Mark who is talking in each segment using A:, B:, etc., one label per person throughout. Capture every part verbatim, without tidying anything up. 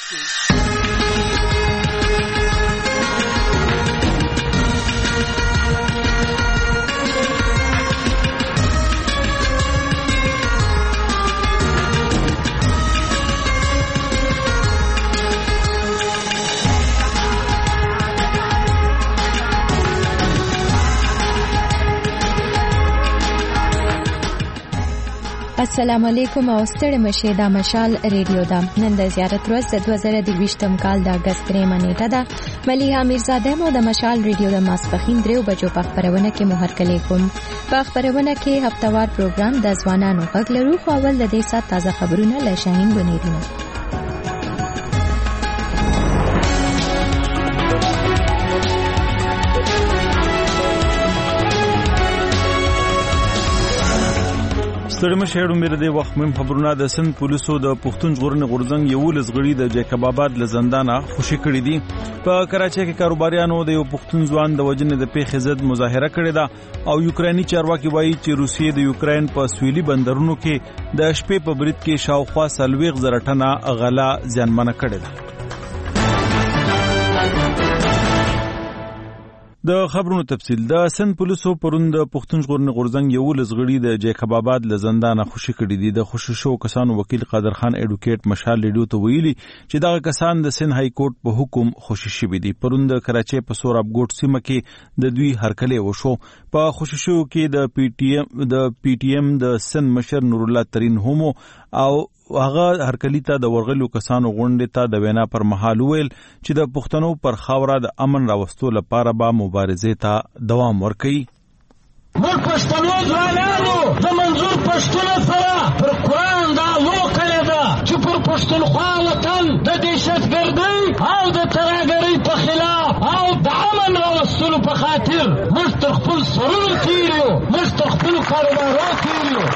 A: السلام علیکم او ستړي مشه دا مشال ریډیو دا نن د زیارت ورځ د دوه زره دویشتم کال د اگست درېمه نیټه ده. ملیحه میرزاده مو د مشال ریډیو د ماسپخین دریو بجو په خبرونه کې مهر کلی کوم. په خبرونه کې هفتوار پروګرام د ځوانانو غږ لرو، خو اول د دې سات تازه خبرونه له شاهین بنیرینه.
B: ستړي مشه مې د وخت مهم خبرونه د سند پولیسو د پښتون ژغورنې غورځنګ یو لزغړي د جیکب آباد له زندانه خوشي کړی دي. په کراچۍ کې کاروباریانو د یو پښتون ځوان د وجنې د پیښې ضد مظاهره کړې ده او یوکراني چارواکي وایي چې روسیې د یوکرين په سویلي بندرونو کې د شپې په برید کې شاوخوا سلويغ زره ټنه غلا زیانمنه کړې ده. د خبرونو تفصیل. د سند پولیسو پرون د پښتون ژغورنې غورځنګ یو لزغړي د جیکب آباد له زندانه خوشي کړی دي. د خوشي شو کسانو وکیل قادر خان اډوکیټ مشال ریډیو ته ویلي چې دغه کسان د سند های کورټ په حکم خوشي شوي دي. پرون د کراچۍ په سوراب ګوټ سیمه کې د دوی هرکلی وشو. په خوشي شو کې د پی ټی ایم د پی ټی ایم د سند مشر نور الله ترين همو او هغه هرکلی ته د ورغلو کسانو غونډې ته د وینا پر مهال ویل چې د پښتنو پر خاوره د امن راوستو لپاره به مبارزې ته دوام ورکړي.
C: موږ پښتنو ځوانانو د منظور پښتون سره پر قرآن دا لوکړه ده چې پر پښتونخوا وطن د دهشتګردۍ او د ترهګرۍ په خلاف او د امن راوستلو په خاطر موږ تر خپل سرونو تېر یو، موږ تر خپلو کاروبارو تېر یو.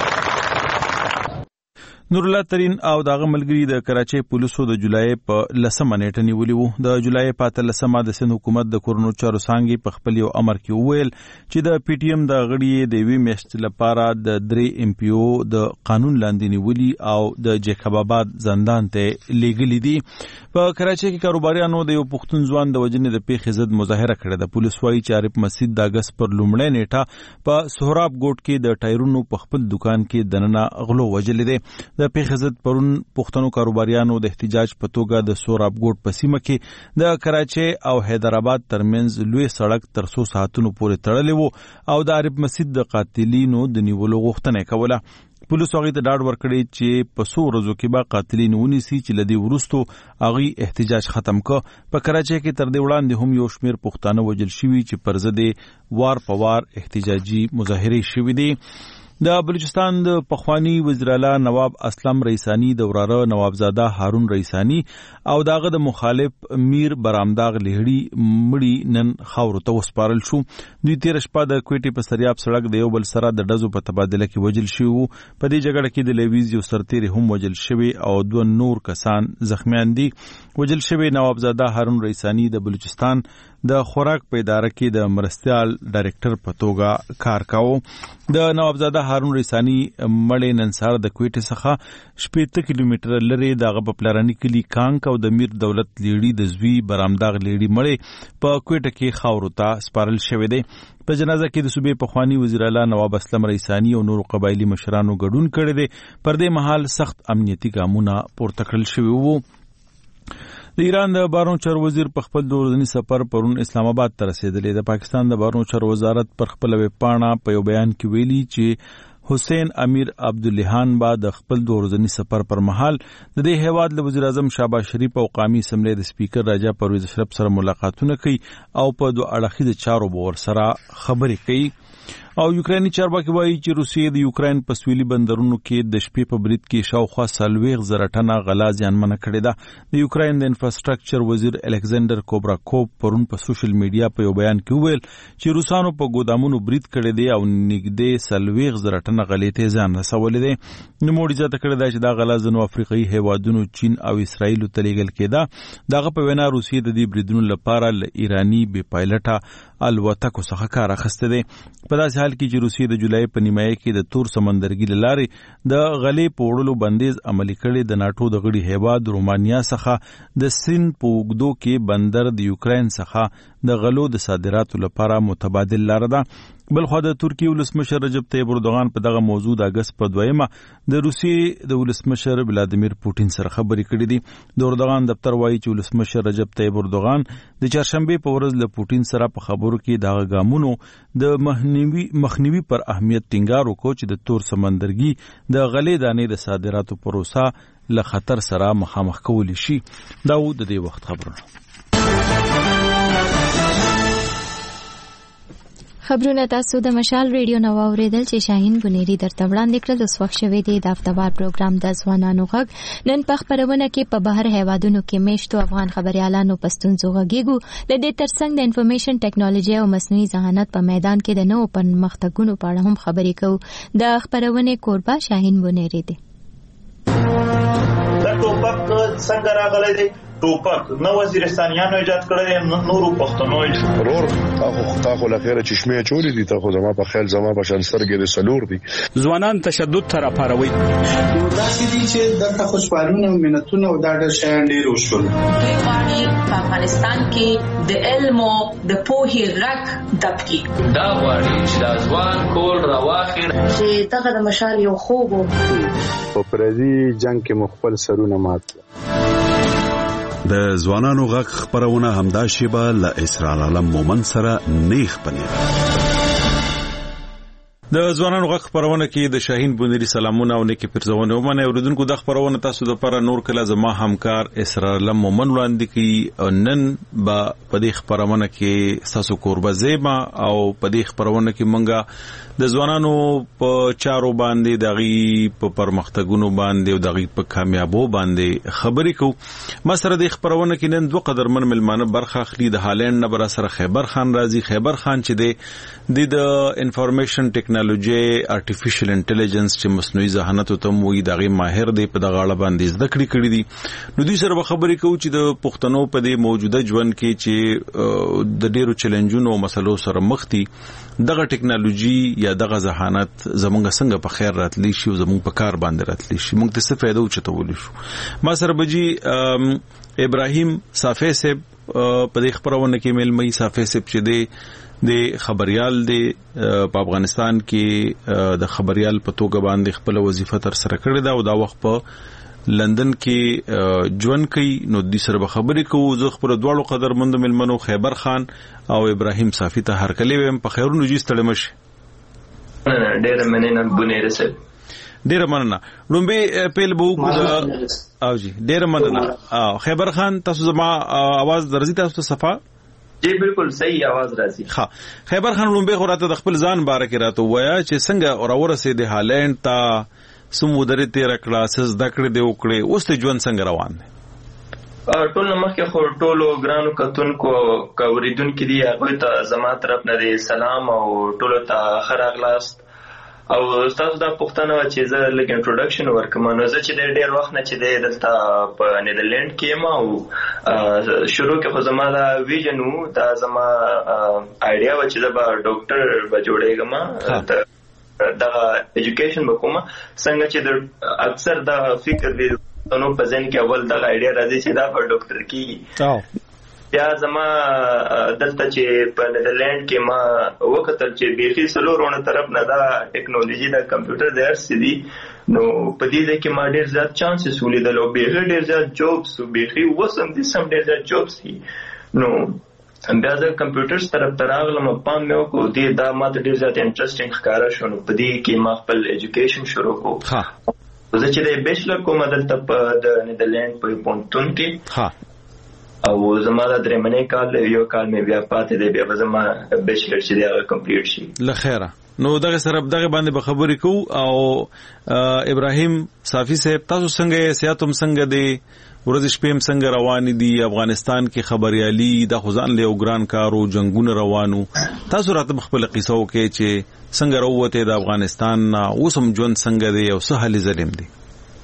B: نور الله ترين او دغه ملګری د کراچۍ پولیسو د جولای په لسمه نیټه نیولې وو. د جولای په اتلسمه د سند حکومت د کورونو چارو څانګې په خپل یو امر کې وویل چې د پی ټی ایم د غړي د وی میاشت لپاره د درې ام پی او د قانون لاندې نیولي او د جیکب آباد زندان ته لیږلي دي. په کراچۍ کې کاروباریانو د یو پښتون ځوان د وجنې د پیښې ضد مظاهره کړې ده. پولیس وايي چې عارف مسجد د اگست پر لومړۍ نیټه په سهراب ګوټ کې د ټایرونو په خپل دکان کې دننه غلو وجلې ده. د پیښې ضد پرون پښتنو کاروباریانو د احتجاج په توګه د سوراب ګوټ په سیمه کې د کراچۍ او حیدرآباد ترمنځ لوی سړک تر څو ساعتونو پورې تړلی وو او د عارف مسجد د قاتلینو د نیولو غوښتنه کوله. پولیسو هغې ته ډاډ ورکړی چې په څو ورځو کې به قاتلین ونیسي چې له دې وروستو هغوی احتجاج ختم کړ. په کراچۍ کې تر دې وړاندې هم یو شمېر پښتانه وژل شوي چې پر ضد یې وار په وار احتجاجي مظاهرې شوي دي. د بلوچستان د پخوانی وزیر اعلی نواب اسلم رئیسانی د وراره نوابزاده هارون رئیسانی او داغه د مخالف میر برامداغ لهړي مړی نن خاورو ته وسپارل شو. دوی تیر شپه د کوټې په سریاب سړک د یو بل سره د ډزو په تبادله کې وجل شوی. په دې جګړه کې د لیویز یو سرتیر هم وجل شوی او دوه نور کسان زخمیان دي. وجل شوی نوابزاده هارون رئیسانی د بلوچستان د خوراک په اداره کې د مرستیال ډایریکټر په توګه کار کاوه. د نوابزاده هارون رئیسانی مړی نن سهار د کوټې څخه شپېته کیلومتره لرې دغه په پلارني کلي کانک او د میر دولت لیړي د زوی برامداغ لیړي مړی په کوټه کې خاورو ته سپارل شوی دی. په جنازه کې د صوبې پخوانی وزیر اعلی نواب اسلم رئیسانی او نورو قبایلی مشرانو ګډون کړی دی. پر دې مهال سخت امنیتي ګامونه پورته کړل شوي وو. د ایران د بهرنیو چارو وزیر په خپل د ورځني سفر پرون اسلام آباد ته رسیدلی. د پاکستان د بهرنیو چارو وزارت پر خپل ویبپاڼه په یو بیان کې ویلي چې حسین امیر عبداللهان با د خپل د ورځني سفر پر مهال د دې هیواد له وزیر اعظم شهباز شریف او قومي اسمبلی د سپیکر راجا پرویز اشرف سره ملاقاتونه کوي او په دوه اړخیزو چارو باور سره خبرې کوي. او یوکراني چارواکي وایي چې روسیې د یوکرين په سویلي بندرونو کې د شپې په برید کې شاوخوا سلويغ زره ټنه غلا زیانمنه کړې ده. د یوکرين د انفراستراکچر وزیر الکساندر کوبراکوف پرون په سوشل میډیا په یو بیان کې وویل چې روسانو په ګودامونو برید کړی دی او نږدې سلويغ زره ټنه غلې ته ځان رسولې دي. نوموړي زیاته کړې ده چې دا غلا ځینو افریقایي هیوادونو چین او اسرائیل ته لیږل کېده. دغه په وینا روسیې د دې بریدونو لپاره له ایرانی بې پایلټه الوتکو څخه کار اخیسته دی. په داسې حال کې چې روسیې د جولای په نیمایي کې د تور سمندرګي له لارې د غلې په وړلو بندیز عملي کړی د ناټو د غړي هیواد رومانیا څخه د سیند په اوږدو کې بندر د یوکرين څخه د غلو د صادراتو لپاره متبادل لار ده. بلخوا د ترکیې ولسمشر رجب طیب اردوغان په دغه موضوع د اگست په دویمه د روسیې د ولسمشر ولادیمیر پوتین سره خبرې کړې دي. د اردوغان دفتر وایي چې ولسمشر رجب طیب اردوغان د چهارشنبه په ورځ له پوتین سره په خبرو کې دغه ګامونو د مخنیوي مخنیوي پر اهمیت ټینګار وکړ چې د تور سمندرګي د غلې دانې د صادراتو پروسه له خطر سره مخامخ کولی شي. دا و د دې وخت خبرونه.
A: خبرونه تاسو د مشال ریډیو نو اوریدل چې شاهین بنيري درته وړاندې کړل. اوس وخت شوی دی د هفتهوار پروګرام د ځوانانو غږ. نن په خبرونه کې په بهر هیوادونو کې میشتو افغان خبريالانو پښتونزو غږیږو. د دې ترڅنګ د انفارمیشن ټیکنالوژي او مصنوعي ذهانت په میدان کې د نوو پرمختګونو په اړه هم خبرې کوو. د خبرونه کوربه شاهین بنيري دی.
D: دا ټوپک څنګه راغلی دی؟ ټوپک نو وزیرستانیانو ایجاد کړی، نورو پښتنو
E: ضرور تاسو تاسو لخيره چشمه چوری دي، تاسو زما په خیال زما په شان سرګې د سلور دي.
F: ځوانان تشدد تر پاروي
G: دا چې دي چې دغه خوشبارونه او منتونه او دا ډېر شیان ډېر وشول.
H: دوی غواړي په افغانستان کې د علم او د پوهې غږ دبکي.
I: دا غواړي چې د ځوان کول راواخلي
H: چې دغه د مشال یو خوب
E: په پردي جنگ کې مخبل سرونه مات.
J: د ځوانانو غږ خبرونه همدا شیبه له اسرار عالم مومن سره نیخ پنیره.
B: د ځوانانو غږ خبرونه کې د شاهین بنيري سلامونه او نیکی پرځونه ومنه اوریدونکو د خبرونه تاسو د لپاره نور کله زما همکار اسرار عالم مومن وړاندې کی. نن با په دې خبرونه کې تاسو قربه زیما او په دې خبرونه کې مونږه د ځوانانو په چارو باندې دغه په پرمختګونو باندې او دغه په کامیابو باندې خبرې کوو. ما سره د خبرونه کې نن دوه قدرمن ملمانه برخه اخلي. د هالند نه بر سره خیبر خان راځي. خیبر خان چې د د انفارمیشن ټیکنالوژي ارتفیشل انټيليجنس چې مصنوعي ذهانت ته موي دغه ماهر دی په دغه اړه باندې زده کړې کړې دي. نو دوی سره به خبرې کوو چې د پښتنو په دې موجوده ژوند کې چې د ډیرو چیلنجونو او مسلو سره مخ دي دغه ټیکنالوژي یا دغه ذهانت زمونږ څنګه په خیر راتلی شي او زمونږ په کار باندې راتلی شي، موږ ته څه فائدہ وچتول شو. ما سره بجی ابراهیم صافی صاحب په دې خبرونه کې مل مې صافی صاحب چې دی د خبريال دی په افغانستان کې د خبريال په توګه باندې خپل وظیفه تر سره کړې ده او دا وخت په لندن کې ژوند کوي. نو د سره به خبرې کوو. زه خپل دواړو قدرمند ملمنو خیبر خان او ابراهیم صافی ته هر کلی ويم په خیرونو جی ستړي مش.
I: ډېر مننه بنيري صاحب.
B: ډېر مننه. لومبه پیل بو او جی ډېر مننه. خیبر خان تاسو زما आवाज درځي تاسو ته صفه؟
I: جی بالکل صحیح आवाज راځي.
B: ها خیبر خان لومبه خوراته د خپل ځان باره کې راته وایا چې څنګه اور اورسه د هالند ته سمودري تیر کلاسز دکړه دی وکړي اوس ته ژوند څنګه روان دی؟
I: ټول مخکې خو ټولو ګرانو کتونکو کوریدونکو دی هغه ته زما طرف نه دی سلام او ټولو ته خراغلاست او تاسو دا پوښتنه چې زه لږ انټروډکشن ورکوم. نو زه چې ډېر وخت نه چې دی دلته په نیدرلند کې یم او شروع کې خو زما دا ویژن و دا زما آیډیا و چې زه به ډاکټر به جوړېږم دغه ایجوکیشن وکوم. څنګه چې د اکثر دا فکر دی نو په ځین کې اول دغه آیډیا راځي چې دا په ډاکټر کې بیا زما دلته چې په نیدرلند کې ما وکتل چې بیخي سلورونه طرف نه دا ټیکنالوژي دا کمپیوټر د هر څه دي. نو په دې کې ما ډېر زیات چانسز ولیدل او بیخي ډېر زیات جابس بیخي وسم دي سم ډېر زیات جابس دي. نو بیا زه کمپیوټرز طرف ته راغلم پام مې وکړو دې دا ما ته ډېر زیات انټرسټینګ ښکاره شو. نو په دې کې ما خپل ایجوکیشن شروع کړو. زه چې د بیچلر کوم دلته په د نیدرلند په پونتون کې او زما د درېمنې کال یو کال مې بیا پاتې دی بیا زما بیچلر چې دی هغه کمپلیټ شي.
B: لخيره نو دغه سره دغه باندې به خبرې کوو. او ابراهیم صافی صاحب تاسو څنګه سیاتم څنګه دی ورځ شپې څنګه روان دي افغانستان کې خبريالي د خزان له ګران کارو جنگونه روانو تاسو راته خپل قصو کې چې څنګه وروته د افغانستان اوسم ژوند څنګه دی او څه حل ظلم دي؟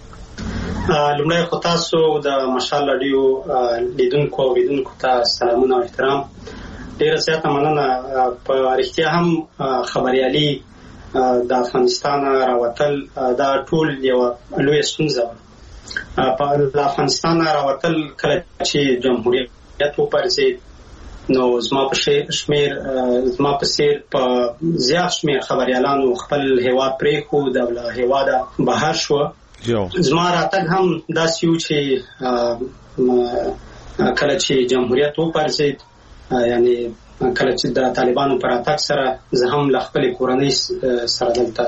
G: لمړی خو تاسو د مشال رادیو لیدونکو او لیدونکو ته سلامونه او احترام. ډیره زیاته مننه. په رښتیا هم خبريالي د افغانستان راوتل دا ټول یو لوی ستونزه په افغانستان راوتل کله چې جمهوریت وپرځید نو زما په شمیر زما په سیر په زیات شمیر خبريالانو خپل هیواد پرې خو د هیواد بهر شو. زما راتګ هم داسې و چې کله چې جمهوریت وپرځید یعنی کله چې د طالبانو پر اتاک سره زه هم له خپل کورنۍ سره دلته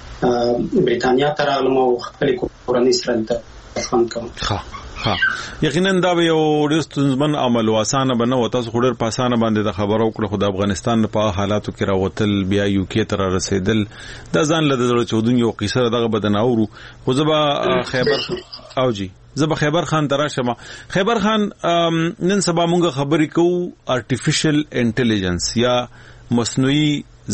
G: بریتانیا ته راغلم او خپل کورنۍ سره دلته ژوند کوم.
B: ها ها یقینا دا یو ډېر ستونزمن عمل او اسانه بنه و. تاسو خو ډېر په اسانه باندې د خبرو کړو خو د افغانستان په حالاتو کې راوتل بیا یو کې تر رسیدل دا ځان له زړه چودون یو قصه دغه بدن اورو. خو زبا خیبر او جی زبا خیبر خان تراشم. خیبر خان نن سبا مونږ خبرې کوو ارتفیشل انټيليجنس یا مصنوعي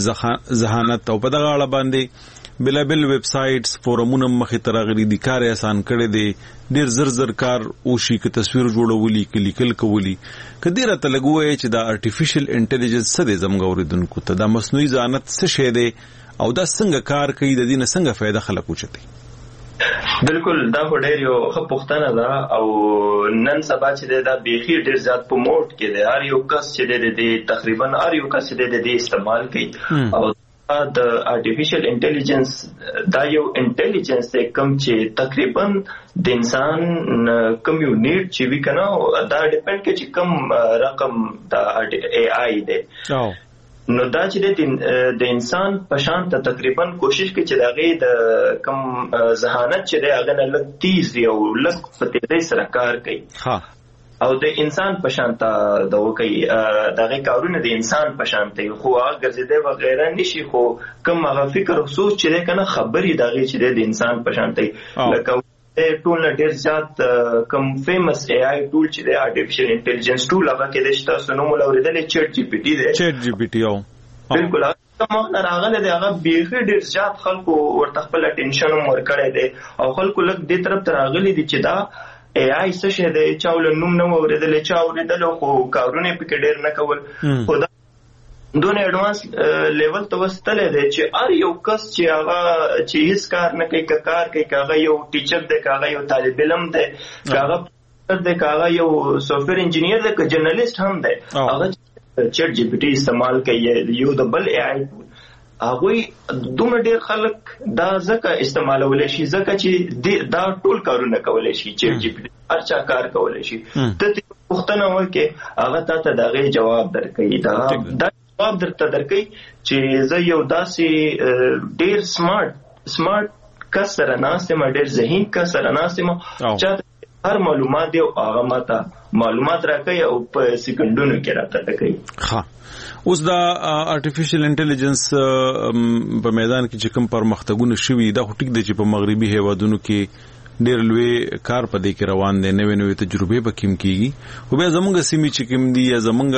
B: ذهانت او په دغه اړه باندې بلا بل ویب سایټس فورمونه مخې ته راغلي دي. کار یې آسان کړی دی. ډېر زر زر کار وشي که تصویر جوړولي که لیکل کولی که ډېر ته لګوي چې دا ارتفیشل انټيليجنس څه دی زموږ اوریدونکو ته دا مصنوعي ذهانت څه شی دی او دا څنګه کار کوي د دې نه څنګه فائدہ خلک وچتي.
I: بالکل دا ډېر یو ښه پوښتنه ده او نن سبا چې دا بیخي ډېر زیات په موډ کې دی. هر یو کس چې دی تقریبا هر یو کس چې دی استعمال کوي او د ارتفیشل انټيليجنس دا یو انټيليجنس دی کوم چې تقریبا د انسان کوم یو نیډ چې وی کنه دا ډیپند کوي چې کوم رقم دا اي اي دی نو دا چې د انسان په شان ته تقریبا کوشش کوي چې دا غي د کوم ذهانت چې دی هغه نه لږ تیز دی او لږ په تیزی سره کار کوي او د انسان په شان ته دا کوي دغه کارونه د انسان په شان ته خو هغه ګرځیدي و غیره نشي خو کوم هغه فکر او سوچ چې کنه خبري دغه چې د انسان په شان ته لکه ټول ډېر زیات کوم فیمس اي اي ټول چې د ارتفیشل انټيليجنس ټول هغه کې د تاسو نوم لوریدل چیټ جی پی ټي دی. چیټ جی پی ټي او بالکل کومه راغله دی هغه بیخي ډېر زیات خلکو ورته خپل اټینشن ورکړی دی او خلکو لږ دې طرف ته راغلي دي چې دا اي اي څه شي دی چاول نوم نو اوریدل چا اوریدل خو کارونه پکې ډېر نه کول خو دا دونه اډوانس لیول ته وستل دی چې ار یو کس چې هغه چې هیڅ کار نه کوي کار کوي هغه یو ټیچر دی هغه یو طالب علم دی هغه د هغه یو سافټویر انجینیر دی که جرنالیست هم دی هغه چیټ جی پی ټي استعمال کوي یو د بل اي اي هغه دومره ډیر خلک دا ځکه استعمالولای شي ځکه چې دا ټول کارونه کولای شي چیټ جی پی ټي ارچا کار کولای شي ته پوښتنه وکړي هغه ته دغه جواب درکړي دا جواب درته درکړي چې زه یو داسې ډیر سمارټ سمارټ کس سره ناسم ډیر ذهین کس سره ناسم چې هر معلومات دی هغه ماته معلومات راکړي او په سکندونو کې راته کوي.
B: ها اوس دا ارتفیشل انټيليجنس په میدان کې چې کوم پرمختګونه شوي دا ټیک دی چې په مغربي هیوادونو کې ډېر لوی کار په دې کې روان دي نوې نوې تجربې به کیم کیږي خو بیا زمونږ سیمې چې کوم دي یا زمونږ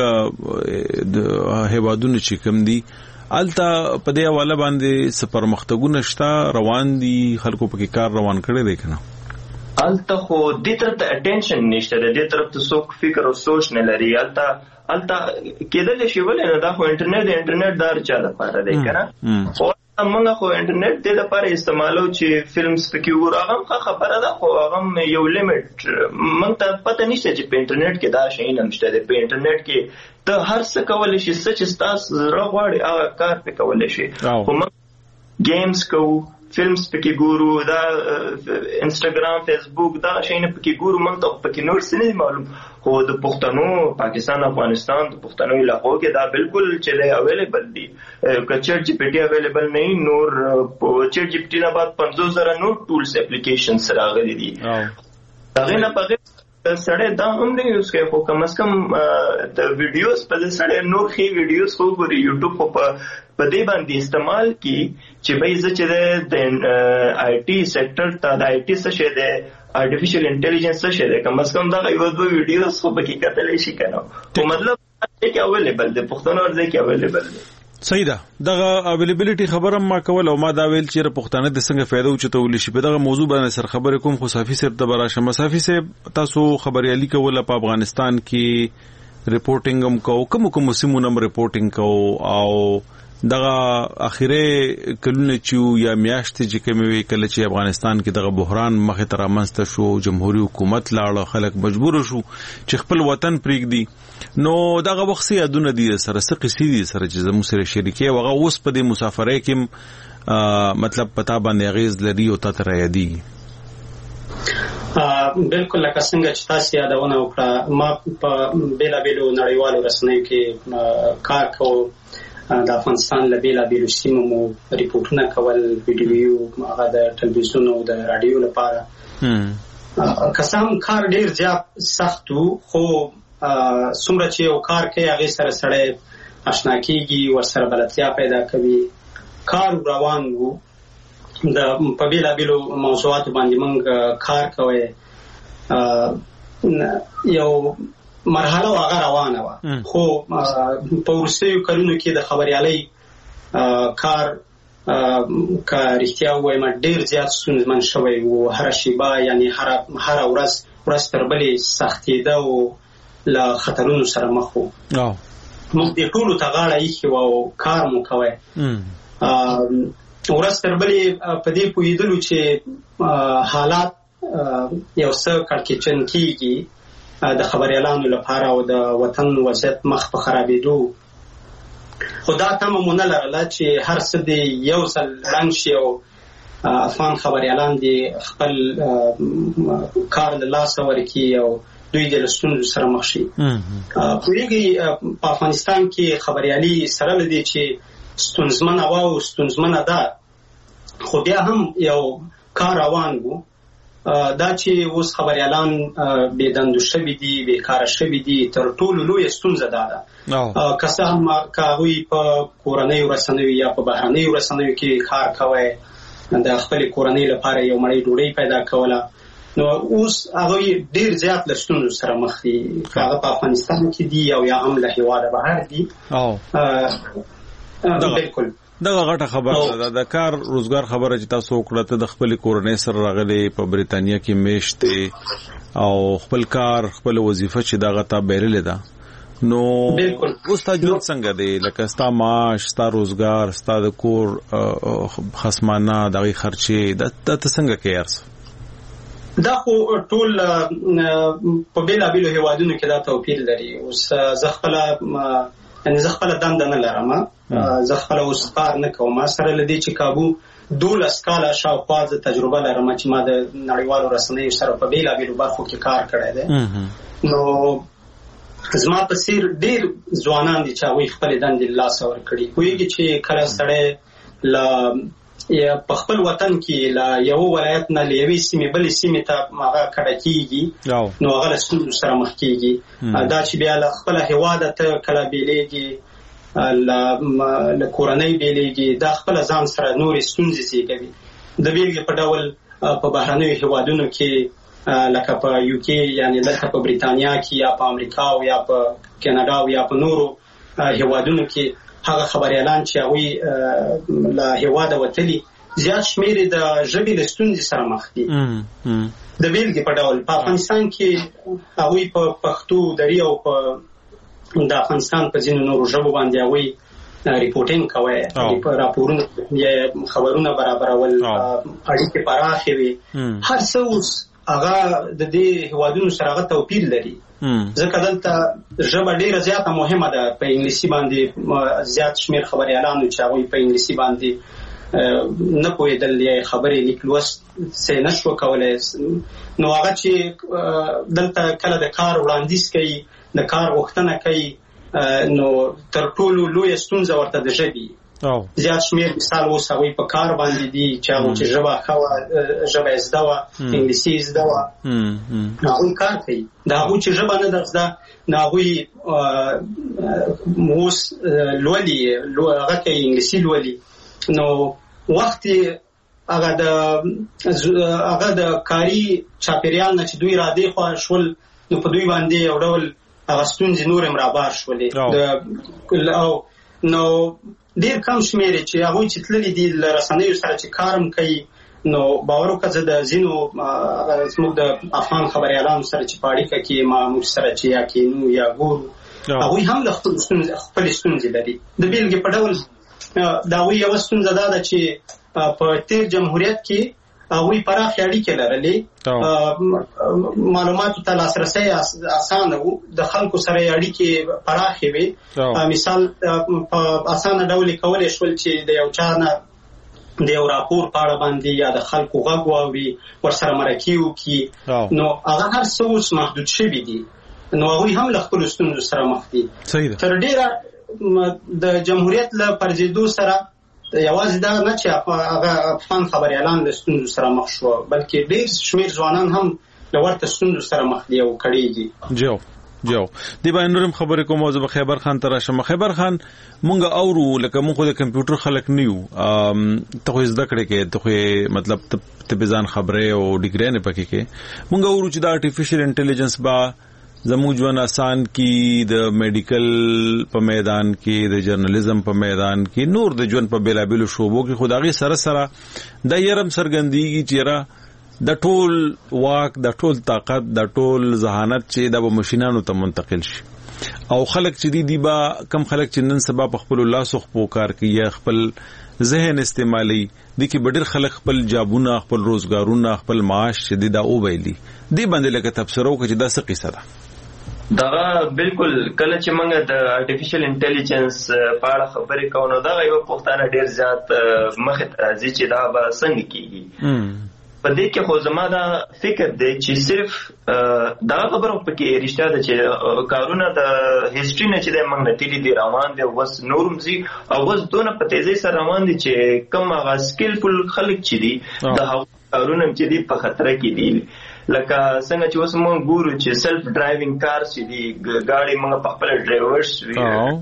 B: هیوادونو چې کوم دي الته په دې حواله باندې پرمختګونه شته روان دي خلکو په کې کار روان کړي دی کنه
I: الته خو دې طرف ته اټینشن نشته دې طرف ته څوک فکر او سوچ نه لري الته الته کېدل شي ولې نه دا خو انټرنیټ د انټرنیټ دار چا لپاره دی کنه خو موږ خو انټرنیټ د لپاره استعمالو چې فلمز پکې ورغم خبره ده خو هغه یو لیمټ موږ ته پته نشته چې په انټرنیټ کې دا شی نه نشته په انټرنیټ کې ته هر څه کولای شي چې تاسو راغواړي هغه کار پکې کولای شي خو موږ گیمز کوو فلمز پکې ګورو دا انستګرام فیسبوک دا شی نه پکې ګورو موږ ته پکې نور څه نه معلوم خو د پښتنو پاکستان افغانستان د پښتنو علاقو کې دا بالکل چې دی اویلیبل دي که چیټ جی پی ټي اویلیبل نه نور چیټ جی پی ټي نه بعد پنځوس زره نور ټولز اپلیکیشنز راغلي دي هغه نه پغه سړی دا هم نه یوز کوي خو کم از کم د ویډیوز په سړی نور خي ویډیوز خو ګوري یوټیوب په په دې باندې استعمال کی چې به زه چې د آی ټي سېکټر ته د آی ټي څه شه ده ارتفیشل انټيليجنس څه شه ده کم از کم دا یو دوه ویډیوز خو په کې کتلې شي کنه په مطلب چې اویلیبل ده پښتون ورځي کې اویلیبل ده
B: صحیح ده دغه اویلیبিলিټي خبره ما کول او ما دا ویل چې پښتانه د څنګه فائدہ اوچتول شي په دغه موضوع باندې سر خبرې کوم خو صافي صاحب د براشه مسافي صاحب تاسو خبريالي کوله په افغانستان کې ریپورټینګ هم کو کوم کوم سیمونم ریپورټینګ کو او دغه اخیره کلونه چې یا میاشتې چې کومې کله چې افغانستان کې دغه بحران مخه تر امنسته شو جمهوریت حکومت لاړ خلک مجبور شو چې خپل وطن پرېږدي نو دغه وخت سي ادونه دي سره څه قصې دي سره چې زموږ سره شریکي وغه اوس په دې مسافرۍ کې مطلب پتا باندې غیز لري او تر یادي
G: بالکل لکه څنګه چې تاسو یادونه وکړه ما په بیلا بیلو نړیوالو رسنیو کې کار کوم د افغانستان له بیلا بیلو سیمو مو ریپورتونه کول ویډیو هغه د ټلویزیون او د رادیو لپاره قسم کار ډیر زیات سخت خو څومره چې یو کار کوي هغه سره سره آشنا کیږي ورسره بلدتیا پیدا کوي کار روان وو د په بیلا بیلو موضوعاتو باندې موږ کار کوي یو مرحله هغه روانه و خو په ورسېو کلونو کې د خبريالۍ کار کا رښتیا وایم ډیر زیات ستونزمن شوی او هر شیبه یعنی هر هر ورځ ورځ تر بلې سختیده او له خطرونو سره مخ وو موږ د ټولو ته غاړه ایښې وو کار مو کوي ورځ تر بلې په دې پوهېدلو چې حالات یو څه کړکېچن کېږي د خبريالانو لپاره او د وطن وضعیت مخ په خرابېدو خو دا تمه مو نه لرله چې هر څه د یو ځل رنګ شي او افغان خبريالان دي خپل کار له لاسه ورکړي او دوی د ستونزو سره مخ شي پوهېږئ په افغانستان کې خبريالي سره لدی چې ستونزمنه وه او ستونزمنه ده خو بیا هم یو کار روان وو دا چې اوس خبريالان بې دندو شوي دي بیکاره شوي دي تر ټولو لویه ستونزه دا ده که څه هم که هغوی په کورنیو رسنیو یا په بهرنیو رسنیو کې کار کوي د خپلې کورنۍ لپاره یو مړۍ ډوډۍ پیدا کوله نو اوس هغوی ډیر زیات له ستونزو سره مخ دي که هغه په افغانستان کې دي او یا هم له هېواده بهر دي بالکل
B: دغه غټه خبره ده د کار روزګار خبره چې تاسو وکړه ته د خپل کورنۍ سره راغلي په بریتانیا کې میشته او خپل کار خپل وظیفه چې دغه ته بیرلې ده نو اوس تاسو ژوند څنګه دی لکه ستا معاش ستا روزګار ستا د کور خصمانه دغه خرچې د ته څنګه کې ارس
G: دا خو ټول په بیلا بیلو هیوادونو کې دا توپیر لري اوس زه خپل یعنی زه خپل دنده نه لرم زه خپل اوس کار نه کوم سره لدی چې کابو دولس کاله شاوخوا د تجربه لرم چې ما د نړیوالو رسنیو سره په بیلا بیلو برخو کې کار کړی دی نو زما په څیر ډیر ځوانان دي چې هغوی خپلې دندې لاسه ورکړي پوهېږي چې کله سړی له یا په خپل وطن کې له یو ولایت نه له یوې سیمې بلې سیمې ته هغه کډه کېږي نو هغه له ستونزو سره مخ کېږي دا چې بیا له خپله هېواده ته کله بیلېږي له کورنۍ بیلېږي دا خپله ځان سره نورې ستونزې زېږوي د بېلګې په ډول په بهرنیو هېوادونو کې لکه په یوکې یعنې دلته په بریتانیا کې یا په امریکا او یا په کاناډا او یا په نورو هېوادونو کې هغه خبريالان چې هغوی له هېواده وتلي زیات شمېر یې د ژبې له ستونزې سره مخ دي د بېلګې په ډول په افغانستان کې هغوی په پښتو دري او په د افغانستان په ځینو نورو ژبو باندې هغوی ریپورټینګ کوي راپورونه یا خبرونه برابرول اړیکې پراخې وي هر څه اوس هغه د دې هېوادونو سره هغه توپیر لري ځکه دلته ژبه ډیره زیاته مهمه ده په انګلیسي باندې زیات شمېر خبریالانو چې هغوی په انګلیسي باندې نه پوهېدل یا خبرې لیک لوست څه نه شوه کولی نو هغه چې دلته کله د کار وړاندیز کوي د کار غوښتنه کوي نو تر ټولو لویه ستونزه ورته د ژبې زیات شمېر مثال اوس هغوی په کار باندې دي چې هغوی چې ژبه ښه وه ژبه یې زده وه انګلیسي یې زده وه نو هغوی کار کوي د هغوی چې ژبه نه ده زده نو هغوی اوس لولي هغه کوي انګلیسي لولي نو وخت یې هغه د هغه د کاري چاپېریال نه چې دوی رادې خوا شول نو په دوی باندې یو ډول هغه ستونزې نور هم رابار شولې او نو ډیر کم شمېر چې هغوی چې تللي دي له رسنیو سره چې کار هم کوي نو باور وکړه زه د ځینو زموږ د افغان خبریالانو سره چې په اړیکه کې ما موږ سره چې یا کینو یا ګورو هغوی هم له خپل ستونزې لري. د بیلګې په ډول د هغوی یوه ستونزه دا ده چې په تیر جمهوریت کې هغوی پراخې اړیکې لرلې، معلوماتو ته لاسرسی اسانه و، د خلکو سره یې اړیکې پراخې وې. مثال په اسانه ډول یې کولی شول چې د یو چا نه د یو راپور په اړه باندې یا د خلکو غږ واوري، ورسره مرکې وکړي. نو هغه هر څه اوس محدود شوي دي، نو هغوی هم له خپلو ستونزو سره مخ دي. تر ډېره د جمهوریت له پرځېدو سره یوازې دا نه چې هغه افغان خبریالان له ستونزو سره مخ شو، بلکې ډېر شمېر ځوانان هم له ورته ستونزو سره مخ دي او کړېږي.
B: جو جو دی باندې نورم خبرې کوم. زه به خیبر خان ته راشم. خیبر خان، مونږ اورو لکه مونږ خو د کمپیوټر خلک نه یو، ته خو زده کړې کې، ته خو مطلب ته به ځان خبرې او ډیګرې نه پکې کې. مونږ اورو چې د آرټیفیشل انټیلیجنس با زموږ ژوند آسان کی، د میډیکل په میدان کې، د جرنالیزم په میدان کې، نور د ژوند په بیلابیلو شوبو کې خدای سره سره د یرم سرګندېږي چې را د ټول واک، د ټول طاقت، د ټول ذهانت چې د ماشینانو ته منتقل شي. او خلک چې دی دی با کم خلک چې نن سبا په خپل الله سخ په کار کوي یا خپل ذهن استعمالي دي کې بدر خلک خپل جابونه، خپل روزګارونه، خپل معاش چې دی دا او ویلي دی باندې لکه تبصره وکړي چې دا څه قصه ده.
I: دا بالکل کله چې موږ د آرټیفیشل انټیلیجنس په اړه خبرې کوو نو دا یو پوښتنه ډیر زیات مخه ته راځي چې دا به څنګه کیږي. په دې کې خو زما دا فکر دی چې صرف دا خبره پکې رښتیا ده چې کارونه د هیستوري نه چې د موږ نتیجې دی روان دي، وس نورم زی او وس دونه په تیزی سره روان دي چې کوم هغه سکیلفل خلک چې دي د هغو کارونه چې دي په خطر کې دي. لکه څنګه چې اوس موږ ګورو چې سلف ډرایوینګ کار چې دي، ګاډي موږ په خپل ډرایورز وي،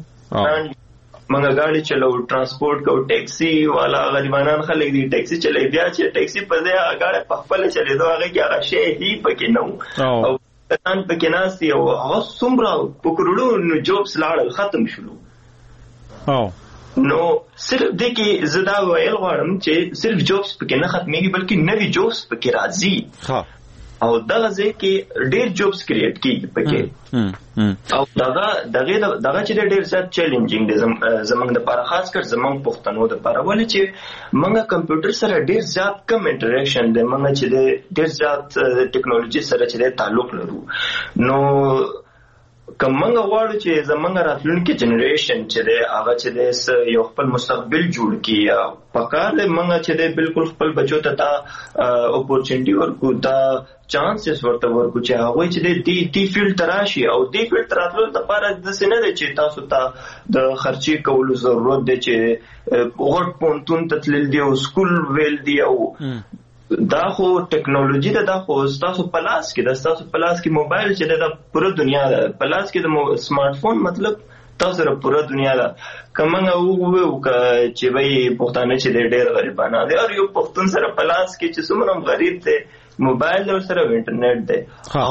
I: موږ ګاډي چلو، ترانسپورت کو، ټیکسي والا غریبانان خلک دي ټیکسي چلای، بیا چې ټیکسي په ځای ګاډي په خپل چلای دوه هغه کې هغه شی هی پکې نه او تان پکې ناستي او هغه څومره پکړو جوبس لاړ ختم شلو.
B: او
I: نو صرف د کې زدا ویل غواړم چې صرف جوبس پکې نه ختميږي بلکې نوي جوبس پکې راځي. ها او دغه ځکه ډېر جوبس کریټ کیږي پکې. او دغه دغه دغه چې ډېر زیات چیلنجینګ دي زمونږ لپاره، خاص کر زمونږ پښتنو لپاره، ولې چې موږ کمپیوټر سره ډېر زیات کم انټریکشن دی، موږ چې ډېر زیات ټیکنالوژي سره چې تعلق لرو. نو کوم موږ غواړو چې زمونږ راتلونکي جنریشن چې دی هغه چې دی یو خپل مستقبل جوړ کړي، پکار دی موږ چې دی بالکل خپل بچو ته دا اپورچونټي ورکو، دا چانسز ورته ورکو چې هغه چې دی دی فیلډ تراشي او دی فیلډ تراتلو لپاره د سینې دی چې تاسو ته د خرچي کولو ضرورت دی چې غوړ پونتون تتل دی او سکول ویل دی او دا خو ټیکنالوژي ده، دا خو تاسو په لاس کې ده، تاسو په لاس کې موبایل چې ده پوره دنیا ده، په لاس کې د سمارټ فون مطلب تاسو سره پوره دنیا ده. کومه وو چې وای پښتانه چې ډېر غریبانه دي او یو پښتون سره په لاس کې چې څومره غریب دی، موبایل او سره انټرنیټ دی.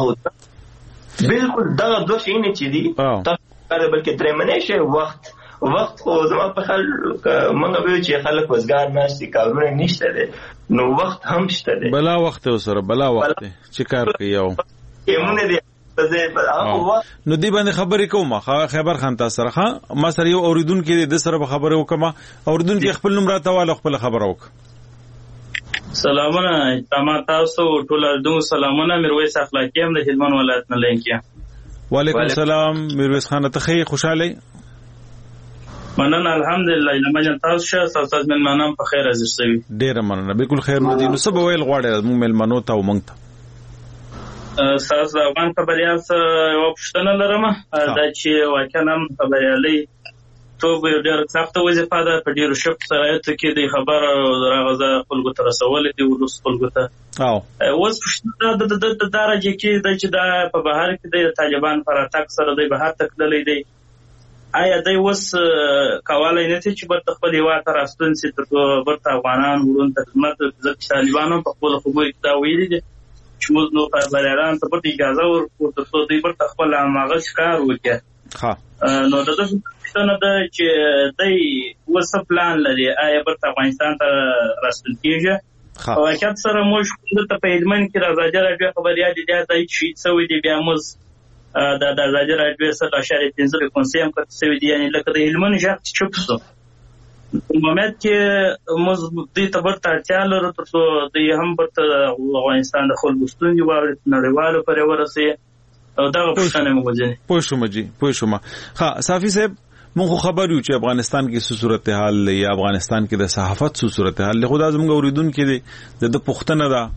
I: او بالکل دا دوه شیونه چې دي تاسو بلکې درېمنه شی وخت وخت خو زما په خیال موږ به چې خلک وزګار ناشتي کارونه نشته دي، نو وخت هم شته دي،
B: بلا وخت سره بلا وخت چې کار کوي. یو
I: یمونه دي
B: نو دی باندې خبرې کوم. خیبر خان تاسو سره ما سره یو اوریدونکو د سره خبرې وکم، اوریدونکو خپل نوم راته واله خپل خبره وک.
K: سلامونه تمام تاسو ټول اردو سلامونه. میرویس اخلاقی هم د هلمند ولایت نه لینکیا.
B: وعلیکم السلام میرویس خان ته خیر خوشاله
K: مننه الحمدلله. لمن تاسو شه تاسو من مننه په خیر عزیز سوي
B: ډیر مننه. بالکل خیر مو دي. نو سبا ویل غواړم موږ ملمنو ته ومنګ ته
K: تاسو افغان خبريال څخه یو پوښتنه لرم دا چې واقعا هم خبريالي ته به ډیر سخت وظیفه ده په ډیرو شپ شرایطو کې د خبره راغزه خپل ته رسول دي ولوس خپل ته او اوس پوښتنه د د درجه کې د چې د په بهر کې د طالبان پر اتاک سره د بهر تکللې دي آیا د اوس کولای نه چې په خپل هیواد ته راستون سي تر ورته افغانان ورون ته خدمت د طالبانو په خپل خبرو کې دا ویلي دي چې موږ نو خبريالان ته په اجازه ورکړو ته دوی ورته خپل عماغه کار وکړي. ها نو د دې څنګه د چې دای وسه پلان لري آیا ورته افغانستان ته راستون کیږي او اکثر سره موږ ته په علمن کې راځي راځي خبريال دي دا چې څه وي دي بیا موږ د د ازادي راډیو سره اشاره پنځه ریکونسي هم کړی سوي دي یعنی لکه د هلمند ژغ چوپ شو مومنت کې موږ دې ته ورته اړتیا لرو تر څو د هم ورته افغانستان د خلکو ستونزې واوري نړیوالو پرې ورسي او دا پښتنه موږ ځنه
B: پوه شوم جی پوه شوم. ها صافي صاحب موږ خبر یو چې افغانستان کې څه صورتحال یا افغانستان کې د صحافت څه صورتحال له خدای زموږ اوریدونکو کې د پښتنه دا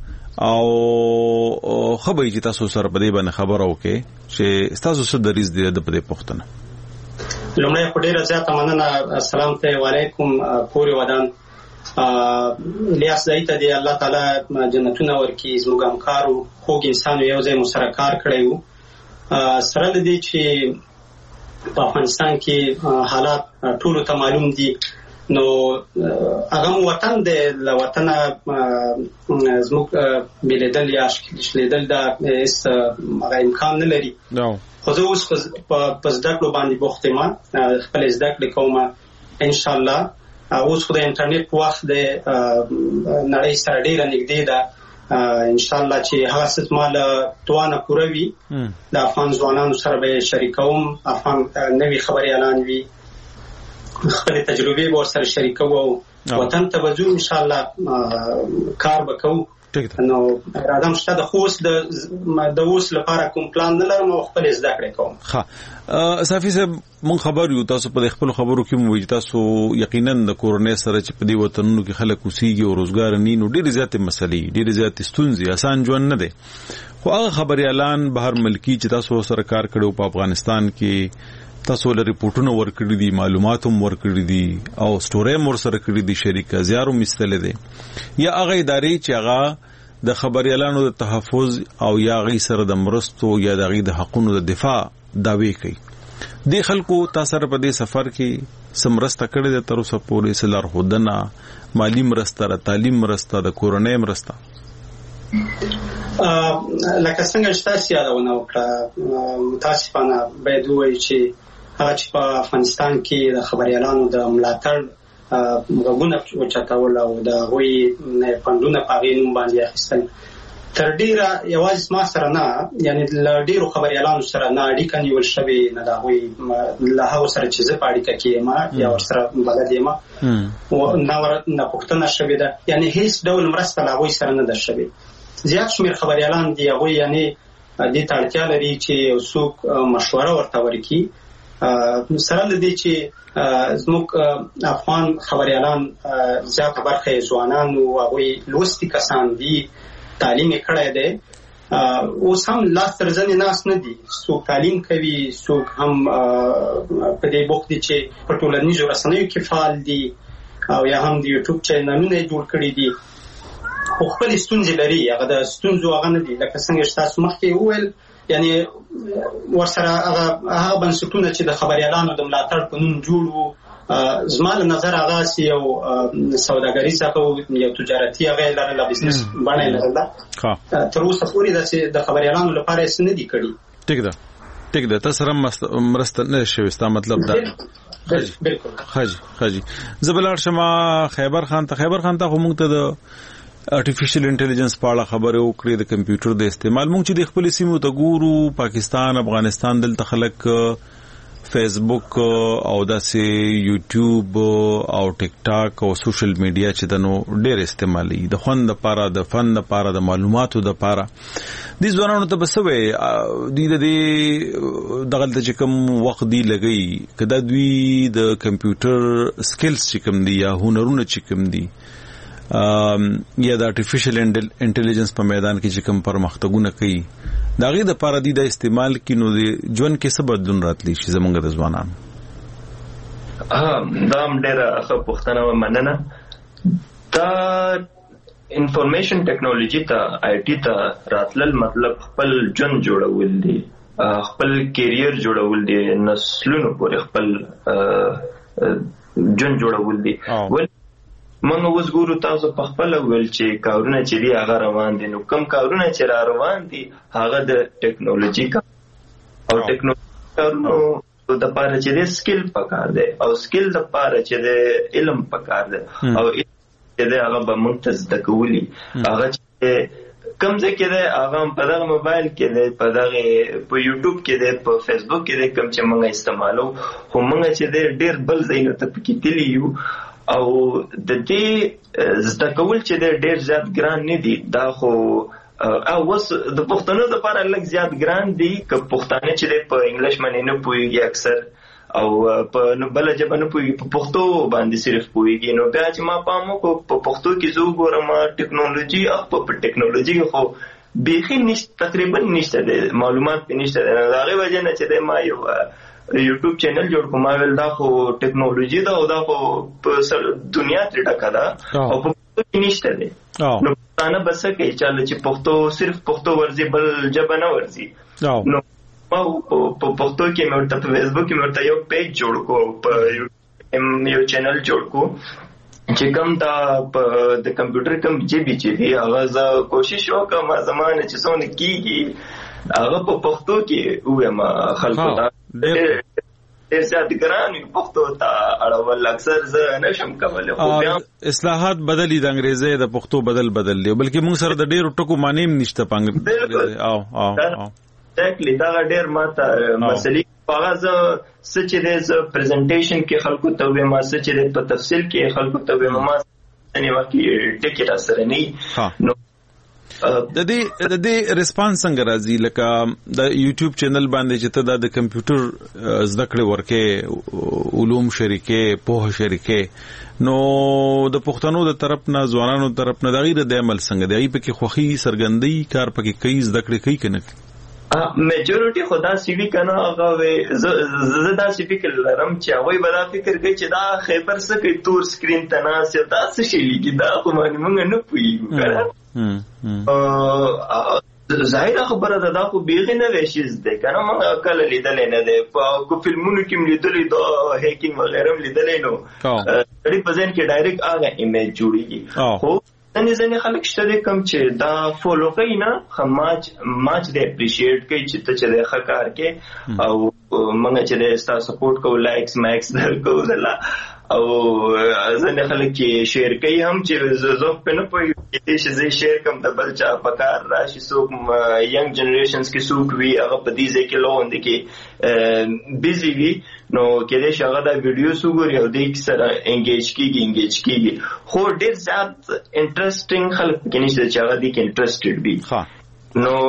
B: او خبرې چې تاسو سره په دې باندې خبرو کې چې تاسو څه دریز دی د په پښتنه.
G: لومړی په ډیره زیاته مننه. السلام علیکم پورې ودان الیاس زایته دی الله تعالی جنتونه ورکي زموږ همکارو خوږ انسانو یو ځای مو سره کار کړی وو سره د دې چې په افغانستان کې حالات ټولو ته معلوم دي نو هغه وطن دی له وطنه زموږ بلیدل یا شلیدل دا هغه امکان نه لري. خو زه اوس په زده کړو باندې بوخت یم خپل زده کړې کوم ان شاء الله اوس خو د انټرنیټ وخت د نړۍ سره ډیره نږدې ده ان شاء الله چې هغه څه مال توانه پوره وي د افغان ځوانانو سره به شریکوم افغان نوي خبري اعلان وي خپل تجربه به سره شریکو او وطن ته وځو ان شاء الله کار وکړو نو راځم چې د خوست د د اوس لپاره کوم پلان نه لرم او خپل زده کړې کوم.
B: ها صافي صاحب مون خبر یو تاسو په خپل خبرو کې مو تاسو یقینا د کورونې سره چې په دې وطنونو کې خلک اوسېږي او روزګار نه نو ډېر زیاتې مسلې ډېر زیاتې ستونزې آسان ژوند نه دی خو هغه خبري اعلان بهر ملکی چې تاسو سره کار کړو په افغانستان کې تاسو له ریپورتونو ورکړي دي معلومات هم ورکړي دي او سټوري مور سره کړي دي شریک زیارو مستله دي یا هغه ادارې چې هغه د خبري اعلانو د تحفظ او یا غي سره د مرستو یا د غي د حقوقو د دفاع داوی کوي د خلکو تاسو په دې سفر کې سمرسته کړي د تر اوسه پورې سلار خودنه مالی مرسته تعلیم مرسته د کورونې مرسته
G: لکه څنګه چې تاسو یادونه وکړه متاسفانه باید وایي چې هغه چې په افغانستان کې د خبري اعلانو د ملاتړ غوونه وچتاول او د غوي فندونه په غوینم باندې اخیستل تر ډیره یوازې ما سره نه یعنی ل ډیرو خبري اعلانو سره نه اړیکه نیول شوی نه دا غوي له هغه سره چې زه په اړیکه کې ما یا سره بلد یم او نو نه پښتنه شوی ده یعنی هیڅ ډول مرسته لا غوي سره نه ده شوی. زیات شمیر خبري اعلان دی غوي یعنی د تړتیا لري چې څوک مشوره ورته ورکړي سره د دې چې زموږ افغان خبري اعلان زیاته برخه ځوانان او غوي لوستي کسان دي تعلیم کړی دی اوس هم لاس تر ځنې ناس نه دي څوک تعلیم کوي څوک هم په دې بوخت دي چې په ټولنیزو رسنیو کې فعال دي او یا هم د یوټیوب چینلونه جوړ کړي دي خو خپل ستونزې لري هغه د ستونزو هغه نه دي لکه څنګه چې تاسو مخکې وویل یعنی ورسره هغه هغه بنسټونه چې د خبري اعلانو د ملاتړ په نوم جوړ زمال نظر هغه سی یو سوداګری څخه یو تجارتي هغه لرله بزنس باندې لرله تر اوسه پورې د خبري اعلانو لپاره څه نه دي کړی.
B: ټیک ده ټیک ده تاسو سره مرسته نه شوي ستا مطلب دا
G: بالکل
B: خاجي خاجي زبلار شما خیبر خان ته خیبر خان ته موږ ته د آرټیفیشل انټيليجنس په اړه خبرې وکړې د کمپیوټر د استعمال موږ چې د خپل سیمو ته ګورو پاکستان افغانستان دلته خلک فیسبوک او داسې یوټیوب او ټیک ټاک او سوشل میډیا چې دنو ډېر استعمالي د خوند لپاره د فن لپاره د معلوماتو لپاره د ځوانانو ته بسوي د دې دغه چې کوم وخت دی لګي کدا دوی د کمپیوټر سکلز چې کوم دي یا هنرونه چې کوم دي یا د آرټیفیشل انټيليجنس په میدان کې چې کوم پرمختګونه کوي دا غي د لپاره د استعمال کینو د ژوند کې څه بدلون راتلی شي زمونږ د ځوانانو.
I: ها دا ډېره ښه پوښتنه مننه. دا انفارمیشن ټیکنالوژي ته آی ټي ته راتلل مطلب خپل ژوند جوړول دي خپل کیریئر جوړول دي نسلونو پورې خپل ژوند جوړول دي. من اوس ګورو تاسو په خپل ویل چې کارونه چې دی هغه روان دي نو کوم کارونه چې را روان دي هغه د ټیکنالوژي او ټیکنالوژي کارونو د لپاره چې د سکل پکار دی او سکل د لپاره چې د علم پکار دی او چې هغه به منتز د کولی هغه چې کوم ځای کې دی هغه په دغه موبایل کې دی، په دغه په یوټیوب کې دی، په فیسبوک کې دی کوم چې موږ استعمالو. خو موږ چې دی ډېر بل ځایونو ته پکې تللي یو او د دې زده کول چې دی ډېر زیات ګران نه دي. دا خو او اوس د پښتنو لپاره لږ زیات ګران دي که پښتانه چې دی په انګلیش باندې نه پوهېږي اکثر او په بله ژبه نه پوهېږي، په پښتو باندې صرف پوهېږي. نو بیا چې ما پام وکړو په پښتو کې زه وګورم ټکنالوژي او په ټکنالوژي کې خو بیخي نشته، تقریبا نشته دی، معلومات پې نشته دی. د هغې وجې نه چې دی ما یو یوټیوب چینل جوړ کړو. ما ویل دا خو ټکنالوژي ده او دا خو په دنیا ترې ډکه ده او په پښتو کې نشته دی. نو پښتانه به څه کوي چې پښتو صرف پښتو ورځي، بل ژبه نه ورځي. نو ما په پښتو کې مې ورته په فیسبوک کې مې ورته یو پیج جوړ کړو، په یو چینل جوړ کړو چې کوم دا د کمپیوټر کوم ژبې چې دي هغه زه کوشش وکړم زمانه چې څونه کېږي هغه په پښتو کې ووایم خلکو ته. ډېر زیات ګران وي پښتو ته اړول، اکثر زه نشم کولی. خو بیا
B: اصلاحات بدلي، د انګریزۍ د پښتو بدل بدل دی، بلکې موږ سره د ډېرو ټکو معنی هم نشته په انګریزۍ. او او او
I: exactly دا ډېر ماته مسلې هغه زه څه چې دی زه پریزنټیشن کې خلکو ته ویم، څه چې دی په تفصیل کې خلکو ته ویم، ما ځینې وخت کې ټکي را سره نه. نو
B: د دې د دې ریسپانس څنګه راځي؟ لکه د یوټیوب چینل باندې چې ته دا د کمپیوټر زده کړې ورکې، علوم شریکې، پوهه شریکې، نو د پښتنو د طرف نه، ځوانانو د طرف نه د هغې رد عمل څنګه دی؟ هغوی پکې خوښي څرګندوي، کار پکې کوي، زده کړې کوي که نه کوي؟
I: میجورټي خو دا سی وي که نه هغه زه دا سی فکر لرم چې هغوی به دا فکر کوي چې دا خیبر څه کوي، تور سکرین ته ناست یم، دا څه شی لیکي، دا خو باندې موږ نه پوهېږو که نه. ظاهره خبره ده دا خو بیخي نوی شیز دی که نه، موږ کله لیدلی نه دی، په فلمونو کې هم لیدلی دا هیکینګ وغیره هم لیدلی. نو سړي په ذهن کې ډایرکټ هغه ایمیج جوړېږي. خو ځینې ځینې خلک شته دی کوم چې دا فالو کوي نه، ښه ماچ ماچ دی اپریشیټ کوي چې ته چې دی ښه کار کوې او موږ چې دی ستا سپورټ کوو، لایکس مایکس درکوو دله، او ځینې خلک چې شیر کوي هم چې زه پې نه پوهېږم چې زه شیر کوم د بل چا په کار راشي. څوک ینګ جنریشنز کې څوک وي هغه په دې ځای کې لوغوندې کې بیزي وي، نو کېدای شي هغه دا ویډیوز وګوري او دې سره انګیج کېږي انګیج کېږي. خو ډېر زیات انټرسټینګ خلک پکې نشته چې هغه دې کې انټرسټډ وي. نو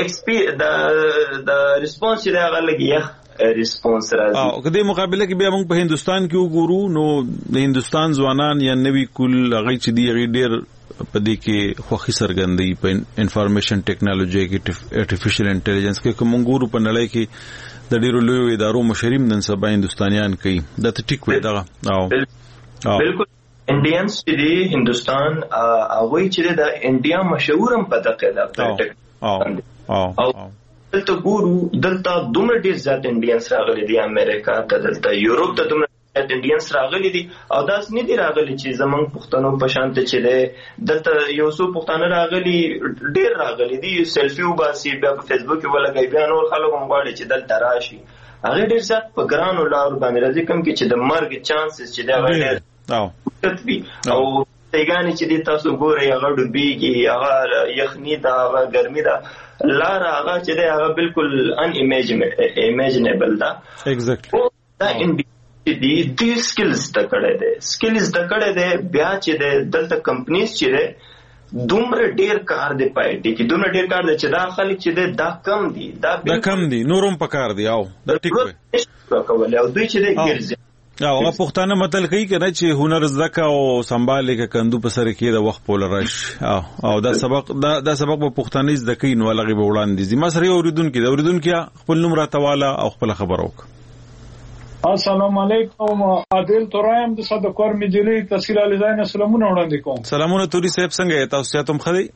I: ایکسپی د ریسپانس چې دی هغه لږ یخ ریسپانس راځي.
B: او که دې مقابله کې بیا موږ په هندوستان کې وګورو، نو د هندوستان ځوانان یا نوي کول هغوی چې دي هغوی ډېر په دې کې خوښي څرګندوي په انفارمیشن ټیکنالوژي کې، ارټیفیشل انټیلیجنس کې. که موږ ګورو په نړۍ کې د ډېرو لویو ادارو مشریم نن سبا هندوستانیان کوي، دا ته ټیک وایي دغه.
I: بالکل انډینز چې دي هندوستان هغوی چې د انډیا مشهور هم په دغه ده. او دلته ګورو دلته دومره ډېر زیات انډینز راغلي دي، امریکا ته، دلته یوروپ ته دومره زیات انډینز راغلي دي. او داسې نه دي راغلي چې زمونږ پښتنو په شان ته چې دی دلته یو څو پښتانه راغلي، ډېر راغلي دي، سیلفي وباسي بیا په فیسبوک کې ولګوي، بیا نور خلک هم غواړي چې دلته راشي. هغې ډېر زیات په ګرانو لارو باندې راځي، کوم کې چې د مرګ چانسز چې دی هغه ډېر وي. او ځایګانې چې دي تاسو ګورئ هغه ډوبېږي، هغه یخني ده، هغه ګرمي ده، لاره هغه چې دی هغه بالکل ان امیجنیبل ده. دا انډیا چې دي دوی سکل زده کړی دی، سکل زده کړی دی، بیا چې دی دلته کمپنیز چې دی دومره ډېر کار دی په آی ټي کې، دومره ډېر کار دی چې دا خلک چې دی دا کم دي، دا
B: کم دي، نور هم په کار دي. او دا ټیک وایي
I: او دوی چې دی ګرځي.
B: او هغه پښتانه متل کوي که نه چې هنر زده که او سنبالې که کندو په سر کې د وخت پوله راشي. او دا سبق دا سبق به پښتانه زده کوي، نو هغې به وړاندې ځي. ما سره یو اورېدونکي دی، اورېدونکي خپل نوم راته واله او خپله خبره وکړه.
L: السلام علیکم، عادل تورایم د صدقور مجلې تحصیل علیزاین سلامونه وړاندې کوم.
B: سلامونه توري صاحب، څنګه یې تاسو؟ صحت هم ښه دی؟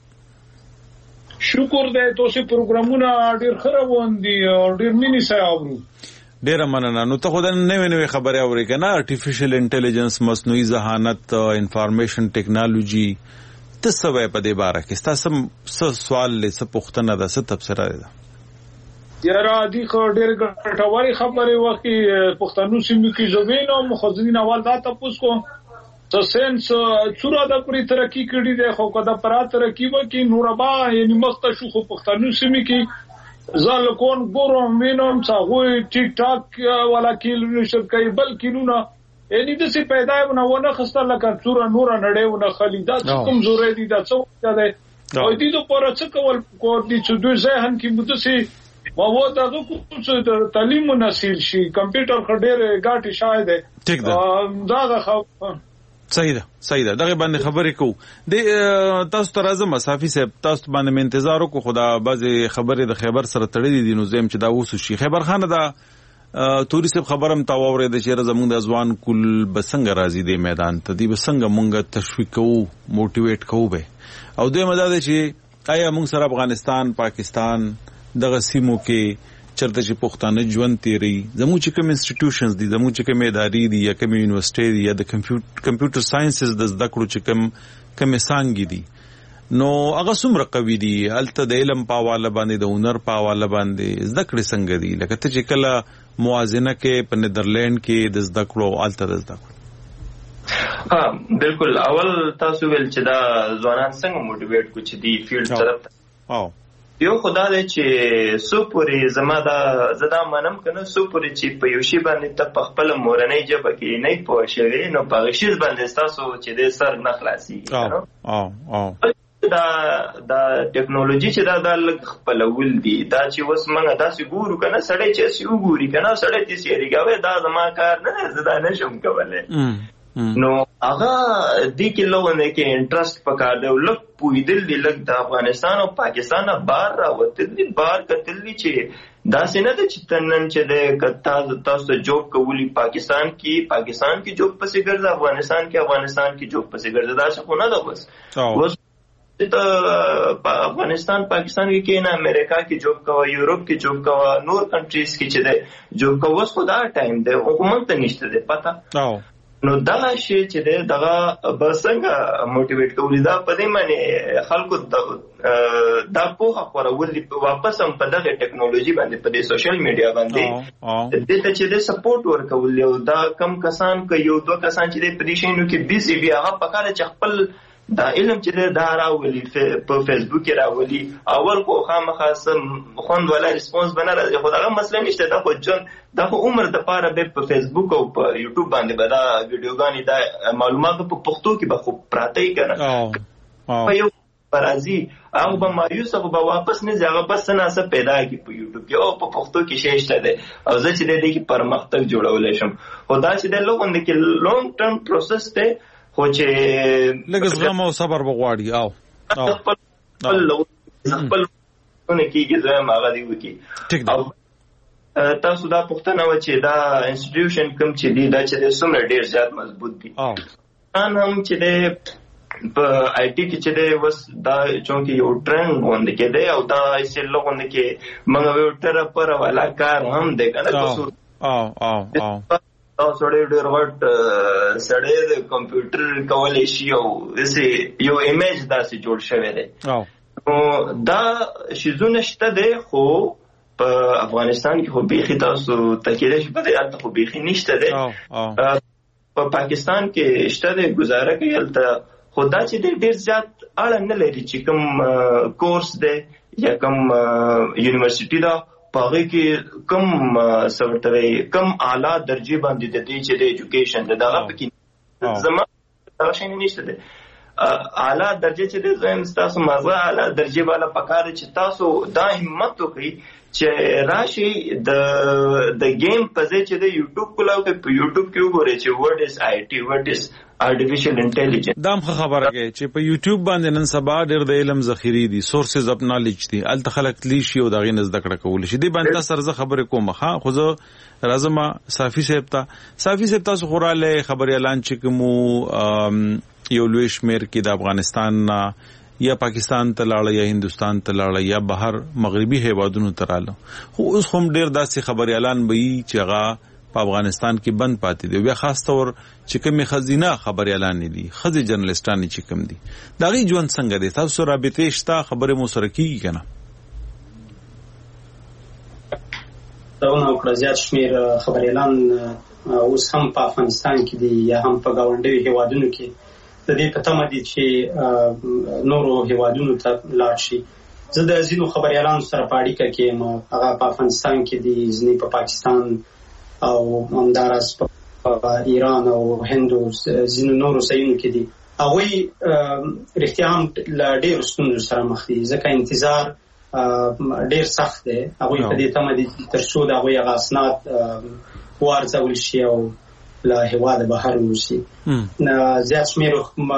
L: شکر دی، تاسو پروګرامونه ډېر ښه روان دي او ډېر مینې سره اورو.
B: ډېره مننه. نو ته خو د نوې نوې خبرې اورې که نه، ارټیفیشل انټیلیجنس، مصنوعي ذهانت، انفارمیشن ټیکنالوژي، ته څه وایې په دې باره کې؟ ستا څه سوال دی، څه پوښتنه ده، څه تبصره ده؟
L: یاره دې خو ډېرې ګټورې خبرې وکړې. پښتنو سیمو کې زه وینم، خو ځینې اول دا تپوس کوم څه سنس څوره د پرې ترقی کړي دی خو کدا پر ترقی وکي نوربا یعنی مخته شو خو پښتنو سیمه کې زال کون ګورم وینم څنګه ټیک ټاک ولا کیل نشد کوي بلکې نو یعنی د څه پیدا ونه خسته لکه څوره نور نړیونه خلیدا کوم زورې دي دا څه ده او دې ته پر څه کول کو دي چې دوی ذهن کې متسي ما و دا کوم څه تعلیم نصیل شي کمپیوټر خډېر غاټي شاید
B: ټیک ده
L: دا دا خو
B: صحیح ده صحیح ده دغه باندې خبرې کو د تاسو ته راځم صافي صاحب تاسو باندې انتظار وکړو خدا بعضی خبرې د خیبر سره تړلې دي نو زم چې دا وسو شي خیبر خان دا توري صاحب خبرم تا وره د چیرې زموږ د ځوان کل بسنګ راځي د میدان ته دی بسنګ مونږه تشویق کوو موټیویټ کوو به او دوی مدد چې آیا موږ سره افغانستان پاکستان دغه سیمو کې چرته چې پښتانه ژوند تیری زموږ چې کوم انسټیټیوشنز دي زموږ چې کوم ادارې دي یا کوم یونیورسيټي دي یا د کمپیوټر ساينسز د زده کړو چې کوم کوم څنګه دي نو هغه څومره قوي دي الته د علم په حواله باندې د هنر په حواله باندې زده کړې څنګه دي لکه ته چې کله موازنه کې په نیدرلند کې د زده کړو الته د زده کړو
I: ها بالکل اول تاسو ویل چې دا ځوانان څنګه موټیویټ کو چې دی فیلډ طرف
B: او
I: یو خدا دې چې سو پورې زما دا زدا منم کنه سو پورې چې په یو شی باندې ته په خپل مورنۍ ژبه کې نه پوه شوی نو په شی باندې تاسو چې دې سر نه خلاصي
B: او او او
I: دا دا ټیکنالوژي چې دا د لګ خپلول دي دا چې وس منګه تاسو ګورو کنه سړی چې سی وګوري کنه سړی چې سی ریګاوي دا زما کار نه زدا نشم کولای نو هغه دې کې لوونه کې انټرست پکار دی لږ پویدل دی لږ د افغانستان او پاکستان بار راوته دي بار کتل دي چې دا څنګه د چتنن چې د کتا تاسو جوب کولی پاکستان کې پاکستان کې جوب پسې ګرځي افغانستان کې افغانستان کې جوب پسې ګرځي دا څه نه ده بس بس ته افغانستان پاکستان کې کېنه امریکا کې جوب کوي یورپ کې جوب کوي نور کنټریز کې چې ده جوب کوي خو دا ټایم دی حکومت ته نشته ده پتا نو دا شی چې ده دغه بسنګ موټیویټ کوي دا په دې معنی خلکو دا په خبرول دي واپس هم په دغه ټیکنالوژي باندې په دې سوشل میډیا باندې د ته چې د سپورټ ورکول او دا کم کسان ک یو دوه کسان چې د پریشینو کې بیزي بیا هغه په کار چې خپل دا علم چې دا راولي په فیسبوک کې راولي اول کو خامخا سم خوند ولا ریسپانس بنا راځي خو دا مسله نشته دا خو جن دا خو عمر د پاره به په فیسبوک او په یوټیوب باندې به دا ویډیوګانی دا معلومات په پښتو کې به خو پراته یې کنه په یو فرازي هغه به مایوس هغه به واپس نه ځي بس نه څه پیدا کی په یوټیوب کې او په پښتو کې شېشته ده او زه چې د دې کې پرمختګ جوړولای شم خو دا چې د لوګون کې لونګ ټرم پروسس ته خو چې
B: لږ زغم او صبر بغواړي او
I: خپل خپل ونه کېږي زه ما غوډي وکی
B: ټیک ده
I: تاسو دا پښتنه و چې دا انسټیټیوشن کوم چې دی دا چې څومره ډیر زیات مضبوط دي
B: او
I: ان هم چې د په آی ټي کې چې دی وس دا چونکی یو ټرند باندې کې دی او دا یې لوګونه کې موږ یو تر پر والا کار هم دی کنه تاسو
B: او او او
I: دا سړی ډېر غټ سړی د کمپیوټر کولای شي او یو ایمیج داسې جوړ شوی دی نو دا شیزونه شته دی خو په افغانستان کې خو بیخي تاسو تکیه شي په دې خو بیخي نشته دی په پاکستان کې شته دی گزاره کوي هلته خو دا چې ډېر زیات اړه نه لري چې کوم کورس دی یا کوم یونیورسيټي دا پاره کې کم سورتوي کم اعلی درجه باندې د دې چې د ایجوکیشن د دغه پکې زما دا شي نشته ده اعلی درجه چې د زم تاسو مزه اعلی درجه والا پکاره چې تاسو دا همت وکړي چې راشي د د گیم په ځای چې د یوټیوب کولاو کې په یوټیوب کې وګورئ چې what is آی ټي what is artificial intelligence
B: دا هم خبره کوي چې په یوټیوب باندې نن سبا ډېر د علم ذخیره دي سورسز اف نالج دي ال تخلق لی شي او دا غي نزد کړه کول شي دی باندې سر زه خبره کوم ها خو زه راځم صافي صاحب ته صافي صاحب تاسو خوراله خبر اعلان چې کوم یو لوی شمیر کې د افغانستان یا پاکستان ته لاړ یا هندستان ته لاړ یا بهر مغربي هیوادونو ته رااله خو اوس هم ډېر داسې خبر اعلان وي چې هغه په افغانستان کې بند پاتې دی بیا خاص طور چې کومه خزینه خبر اعلان دي خزي جرنالستان چې کوم دي دا غي ژوند څنګه دي تاسو رابطه شته خبره مو سره کیږي کنه
G: دونه وکړه زیات شمیر خبريالان اوس هم په افغانستان کې دي یا هم په گاونډي هیوادونو کې د دې په تمه دي چې نورو هیوادونو ته لاړ شي. زه د ځینو خبريالانو سره په اړیکه کې یم، هغه په افغانستان کې دي، ځینې په پاکستان او همداراز په ایران او هند او ځینو نورو ځایونو کې دي. هغوی رښتیا هم له ډېرو ستونزو سره مخ دي، ځکه انتظار ډېر سخت دی. هغوی په دې تمه دي تر څو د هغوی هغه اسناد وارزول شي او له هېواده بهر ووځي. زیات شمېر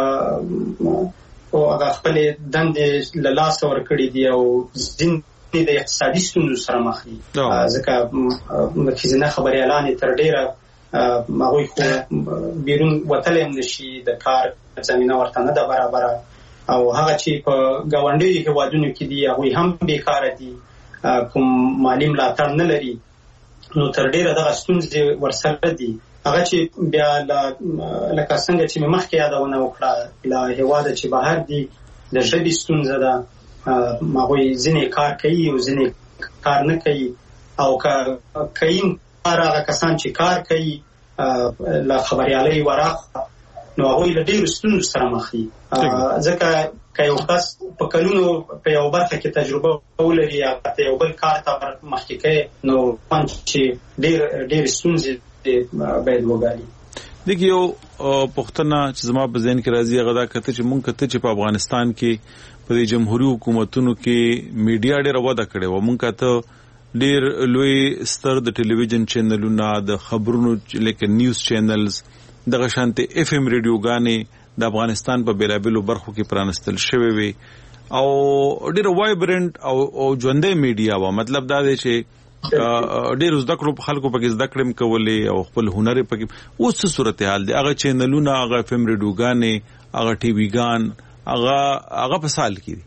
G: هغه خپلې دندې له لاسه ورکړي دي او ځینې د اقتصادي ستونزو سره مخ دي، ځکه ښځینه خبریالان یې تر ډېره هغوی خو بیرون وتلی هم نشي، د کار زمینه ورته نه ده برابره، او هغه چې په ګاونډیو هېوادونو کې دي هغوی هم بیکاره دي، کوم مالي ملاتړ نه لري، نو تر ډېره دغه ستونزې ورسره دي. هغه چې بیا لکه څنګه چې مې مخکې یادونه وکړه له هېواده چې بهر دي د ژبې ستونزه ده، هغوی ځینې کار کوي او ځینې کار نه کوي، او که کوي کار هغه کسان چې کار کوي له خبریالۍ وراخوا نو هغوی له ډېرو ستونزو سره مخ دي، ځکه که یو کس په کلونو په یو برخه کې تجربه ولري هغه ته یو بل کار ته مخکې کوي نو چې ډېر ډېرې ستونزې باید وګالي.
B: دغه یو پښتنه چې زما په ذهن کې راځي هغه دا کته چې مونږ کته چې په افغانستان کې په جمهوریت حکومتونو کې میډیا ډېر وده کړې و، مونږ کته ډېر لوی ستر د ټلویزیون چینلونه، د خبرونو لیکن نیوز چینلز، دغه شانته اف ام ریډیوګانې د افغانستان په بیلابلو برخو کې پرانستل شوی وي او ډېر وایبرنت او ژوندۍ میډیا و. مطلب دا دی چې ډېر زده کړو په خلکو پکې زده کړم کولې او خپل هنر پکې. اوس څه صورتحال دی؟ هغه چینلونه، هغه اف ام ریډیوګانې، هغه ټي ویګان، هغه هغه په سال کې دي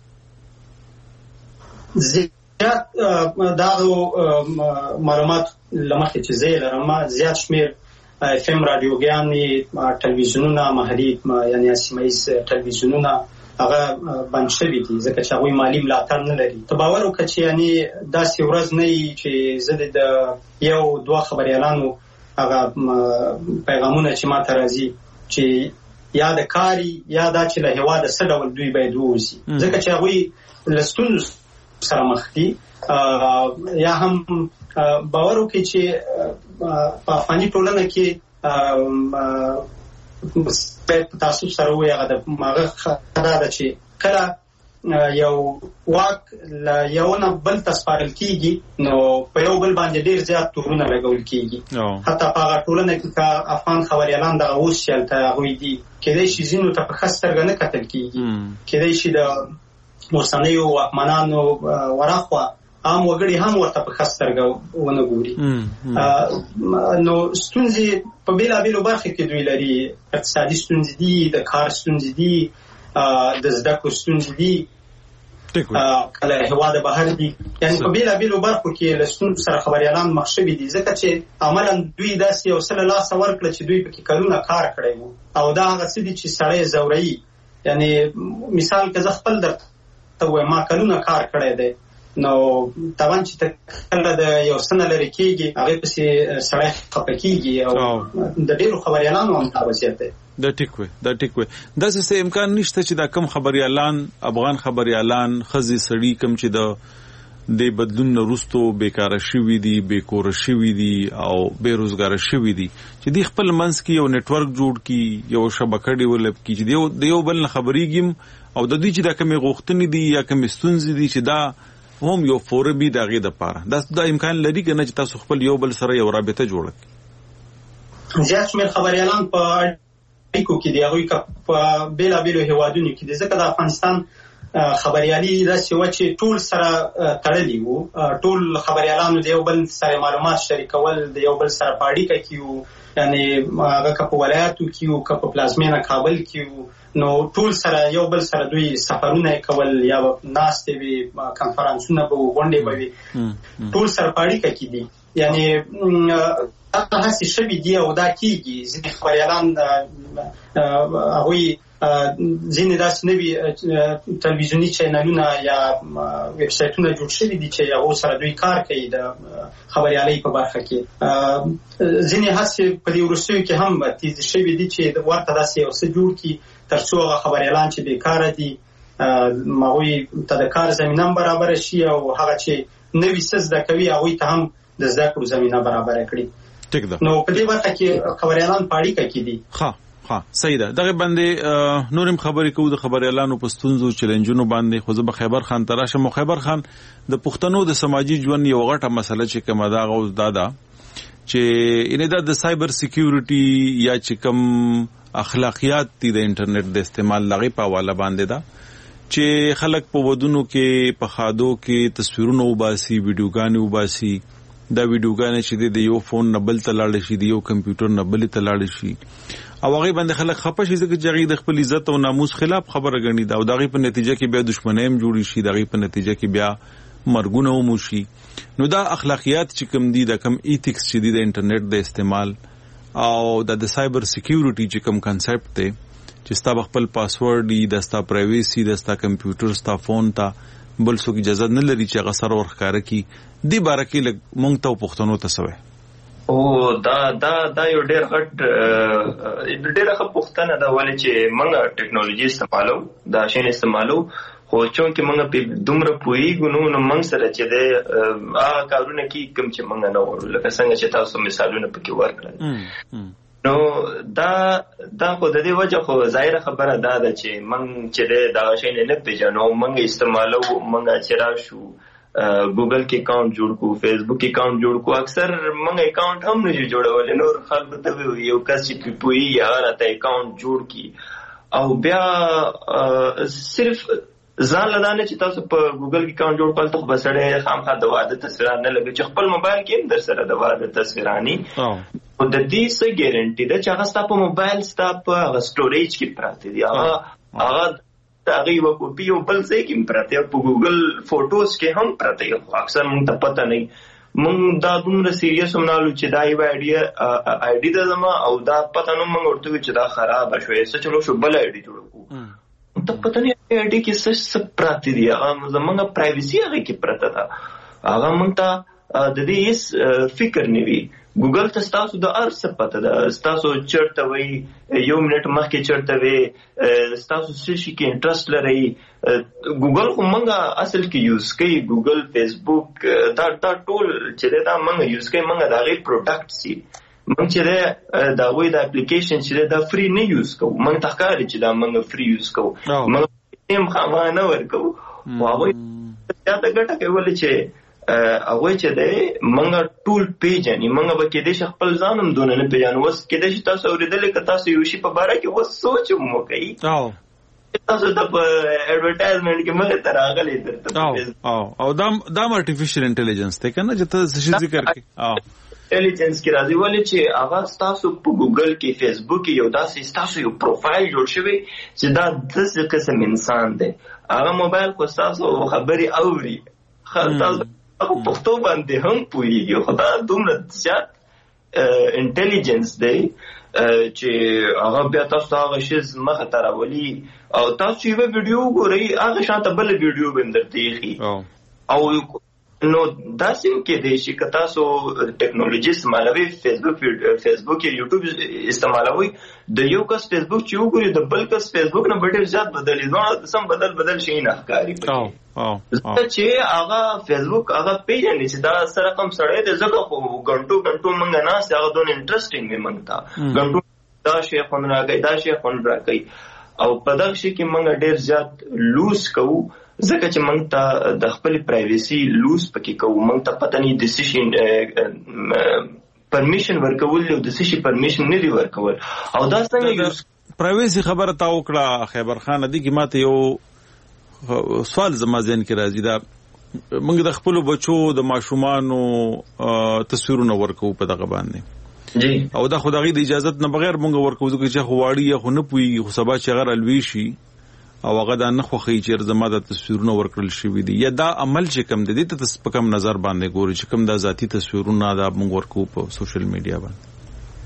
G: زیات دا معلومات لمخې چې زه لرم زیات شمیر اف ام رادیوګانې، ټلویزیونونه، محلي یعنی سیمه ییز ټلویزیونونه هغه بند شوي دي ځکه چې هغوی مالي ملاتړ نه لري. ته باور وکړه چې یعنی داسې ورځ نه وي چې زه د یو دوه خبریالانو هغه پیغامونه چې ما ته راځي چې یا د کاري یا دا چې له هېواده څه ډول دوی باید ووځي، ځکه چې هغوی له ستونزو سره مخ دي. یا هم باور وکړئ چې په افغاني ټولنه کې باید په تعصب سره ووایي هغه د هغه خبره ده چې کله یو واک له یو نه بل ته سپارل کېږي نو په یو بل باندې ډېر زیات تورونه لګول کېږي. حتی په هغه ټولنه کې که افغان خبریالان دغه اوس چې هلته هغوی دي کېدای شي ځینو ته په ښه سترګه نه کتل کېږي، کېدای شي د اوسنیو واکمنانو وراخوا عام وګړي هم ورته په ښه سترګه ونه ګوري. نو ستونزې په بېلابېلو برخو کې دوی لري، اقتصادي ستونزې دي، د کار ستونزې دي، د زده کړو ستونزې دي، کله هېواده بهر دي، یعنې په بېلابېلو برخو کې له ستونزو سره خبریالان مخ شوي دي، ځکه چې عملاً دوی داسې یو څه له لاسه ورکړه چې دوی پکې کلونه کار کړی و، او دا هغه څه دي چې سړی ځوروي. یعنې مثال که زه خپل درته ووایم ما کلونه کار کړی دی، نو طبعا چې کله د یو څه نه لرې کېږي هغې پسې سړی خفه کېږي، او د ډېرو خبریالانو هم دا وضعیت دی.
B: دا ټیک وی دا ټیک وی داسې څه امکان نشته چې دا کم خبریالان، افغان خبریالان، ښځې، سړي کم چې د د بدلون نه وروستو بیکاره شوي دي، بیکوره شوي دي او بېروزګاره شوي دي چې دوی خپل منځ کې یو نیټورک جوړ کړي، یو شبکه ډیولپ کړي چې د یو بل نه خبرېږي او د دوی چې دا کومې غوښتنې دي یا کومې ستونزې دي چې دا هم یو فورم وي د هغې دپاره. دا دا امکان لري که نه چې تاسو خپل یو بل سره یو رابطه جوړه کړئ؟
G: زیات شمېر خبریالان په اړیکو کې دي، هغوی که په بېلابېلو هېوادونو کې دي، ځکه د افغانستان خبریالي داسې وه چې ټول سره تړلي وو، ټول خبریالانو د یو بل سره معلومات شریکول، د یو بل سره په اړیکه کې وو، یعنې هغه که په ولایاتو کې وو که په پلازمینه کابل کې وو، نو ټول سره یو بل سره دوی سفرونه کول، یا ناستې وي، کنفرانسونه به وو، غونډې به وي، ټول سره په اړیکه کې دي. یعنې هسې شوي دي او دا کېږي. ځینې خبریالان هغوی ځینې داسې نوي تلویزیوني چینلونه یا ویب سایټونه جوړ شوي دي چې هغو سره دوی کار کوي د خبریالۍ په برخه کې. ځینې هڅې په دې وروستیو کې هم تیز شوي دي چې ورته داسې یو څه جوړ کړي تر څو هغه خبریالان چې بیکاره دي هغوی ته د کار زمینه هم برابره شي او هغه چې نوي څه زده کوي هغوی ته هم د زده کړو زمینه برابره کړي. نو په دې برخه کې خبریالان په اړیکه کې دي.
B: ها ها صحیح ده. دغه باندې نورم خبرې کوو د خبريالانو په ستونزو چیلنجونو باندې. خو زه به خیبر خان تراشم. خیبر خان د پښتنو د سماجی ژوند یو غټه مسله چې کومه دا غوښ دادا چې ان د سایبر سکیورټي یا چې کوم اخلاقیات دي د انټرنیټ د استعمال لغې په حواله باندې دا چې خلک په ودونو کې په خادو کې تصویرونه وباسي ویډیوګانې وباسي. دا ویډیوګانې چې د یو فون نه بل ته لاړ شي د یو کمپیوټر نه بل ته لاړ شي او هغه باندې خلک خپه شي ځکه چې هغه د خپل عزت او ناموس خلاف خبره غني دا او دغه په نتیجه کې بیا دښمنۍ هم جوړی شي دغه په نتیجه کې بیا مرګونه هم شي. نو دا اخلاقیات چې کوم دي د کوم ایتھکس چې دي د انټرنیټ د استعمال او د سایبر سکیورټي چې کوم کنسپټ دی چې ستا خپل پاسورډ دی د ستا پرایویسی د ستا کمپیوټر ستا فون ته بل څوک اجازه نه لري چې هغه سره ورخاره کی دی بارکه لګ مونږ ته پښتنو ته سوې.
I: او دا دا دا یو ډېر غټ ډېر ښه پوښتنه ده ولې چې موږ ټیکنالوژي استعمالو دا شین استعمالو خو چونکې موږ په دومره پوهیږو نو موږ سره چې د هغه کارونه کې کوم چې موږ نه ورو لکه څنګه چې تاسو مثالونه پکې ورکړل نو دا دا خو د دې وجه خو ظاهره خبره دا ده چې موږ چې دا شین نه پیژنو موږ استعمالو موږ چې راشو ګوګل کې اکاؤنٹ جوړ کو فیسبوک کې اکاؤنٹ جوړ کو اکثر موږ اکاؤنٹ هم نه جوړول نور خلک ته یو کس چې پوي یا راته اکاؤنٹ جوړ کی او بیا صرف ځان لدانه چې تاسو په ګوګل کې اکاؤنٹ جوړ کول ته بسړې خامخا د واده تصویر نه لګي چې خپل موبایل کې هم در سره د واده تصویرانی او د دې څه ګارانټي ده چې هغه ستاسو موبایل ستاسو هغه سټوریج کې پراته دي هغه هغه هغه یو کوپی او بل ځای کې پراته په ګوګل فوټوز کې هم پراته اکثر موږ ته پته نه موږ دا دومره سیریس ومنالو چې دا یو آیډیا آیډي ده زما او دا پته نو موږ ورته چې دا خراب شوی څه چلو شو بل آیډي جوړ کو ته پته نه آیډي کې څه څه پراته دي هغه زمونږ پرایویسی هغه کې پراته ده هغه موږ ته د دې هیڅ فکر نه وي. ګوګل ته تاسو د ار څه پته ده تاسو چرته وي یو منټ مخکې چرته وي تاسو څه شي کې انټرست لري. ګوګل خو موږ اصل کې یوز کوي ګوګل فیسبوک دا دا ټول چې دا موږ یوز کوي موږ دا غي پروډکټ سي موږ چې دا وای د اپلیکیشن چې دا فری نه یوز کوو موږ تخکار چې دا موږ فری یوز کوو موږ هم خامانه ورکو واوي دا د ګټه کوي چې هغه چې ده منګه ټول پیجن منګه به کې د خپل ځانم دونه نه پیژنو وس کې د تاسو اوریدل ک تاسو یو شی په باره کې وس سوچ مو کوي او تاسو د ایڈورټایزمنت کې مګه تر اغلی درته
B: او او دا دا ارتفیشل انټيليجنس ته کنه چې تاسو شي ذکر کوي او
I: انټيليجنس کې راځي ولې چې هغه تاسو په ګوګل کې فیسبوک کې یو داسې تاسو یو پروفایل جوړ شوی چې دا د څه قسم انسان دی هغه موبایل کو تاسو خبري اوري خاطر او پښتو باندې هم پوهیږي خو دا دومره زیات انټيليجنس دی چې هغه بیا تاسو هغه شی مخه ته راولي او تاسو یو ویډیو ګورئ هغه شاته بل ویډیو به درته او نو دا سیم کې دی چې تاسو ټیکنالوژي استعمالوي فیسبوک فیسبوک یا یوټیوب استعمالوي د یو کس فیسبوک چې وګوري د بل کس فیسبوک نه ډېر زیات بدلې نو سم بدل بدل شي نه ښکاري او او چې هغه فیسبوک هغه پیژنې چې دا سره کوم سړی د زګه خو غنټو غنټو مونږ نه سي هغه دون انټرېسټینګ وي مونږ ته غنټو دا شی خون راګي دا شی خون راګي او په دغه شي کې مونږ ډېر زیات لوز کوو ځکه چې موږ ته د خپل پرایویسی لوز پکې کوو موږ ته پته نه ډیسیژن پرمیشن ورکول او د سشي پرمیشن نه دی ورکول او دا څنګه یو
B: پرایویسی خبره تا وکړه خیبر خان دي کې ماته یو سوال زما ذهن کې راځي دا موږ د خپل بچو د ماشومانو تصویرونه ورکو په دغه باندې
I: جی
B: او دا خدای د اجازه نه بغیر موږ ورکو ځکه چې خواړی یا خو نه پوي خو سبا چې غیر الوي شي او هغه د نه خوخی چې زما د تصویرونه ورکړل شوی دي یا دا عمل چې کم دي ته په کم نظر باندې ګوري چې کم د ذاتی تصویرونه دا موږ ورکو په سوشل میډیا باندې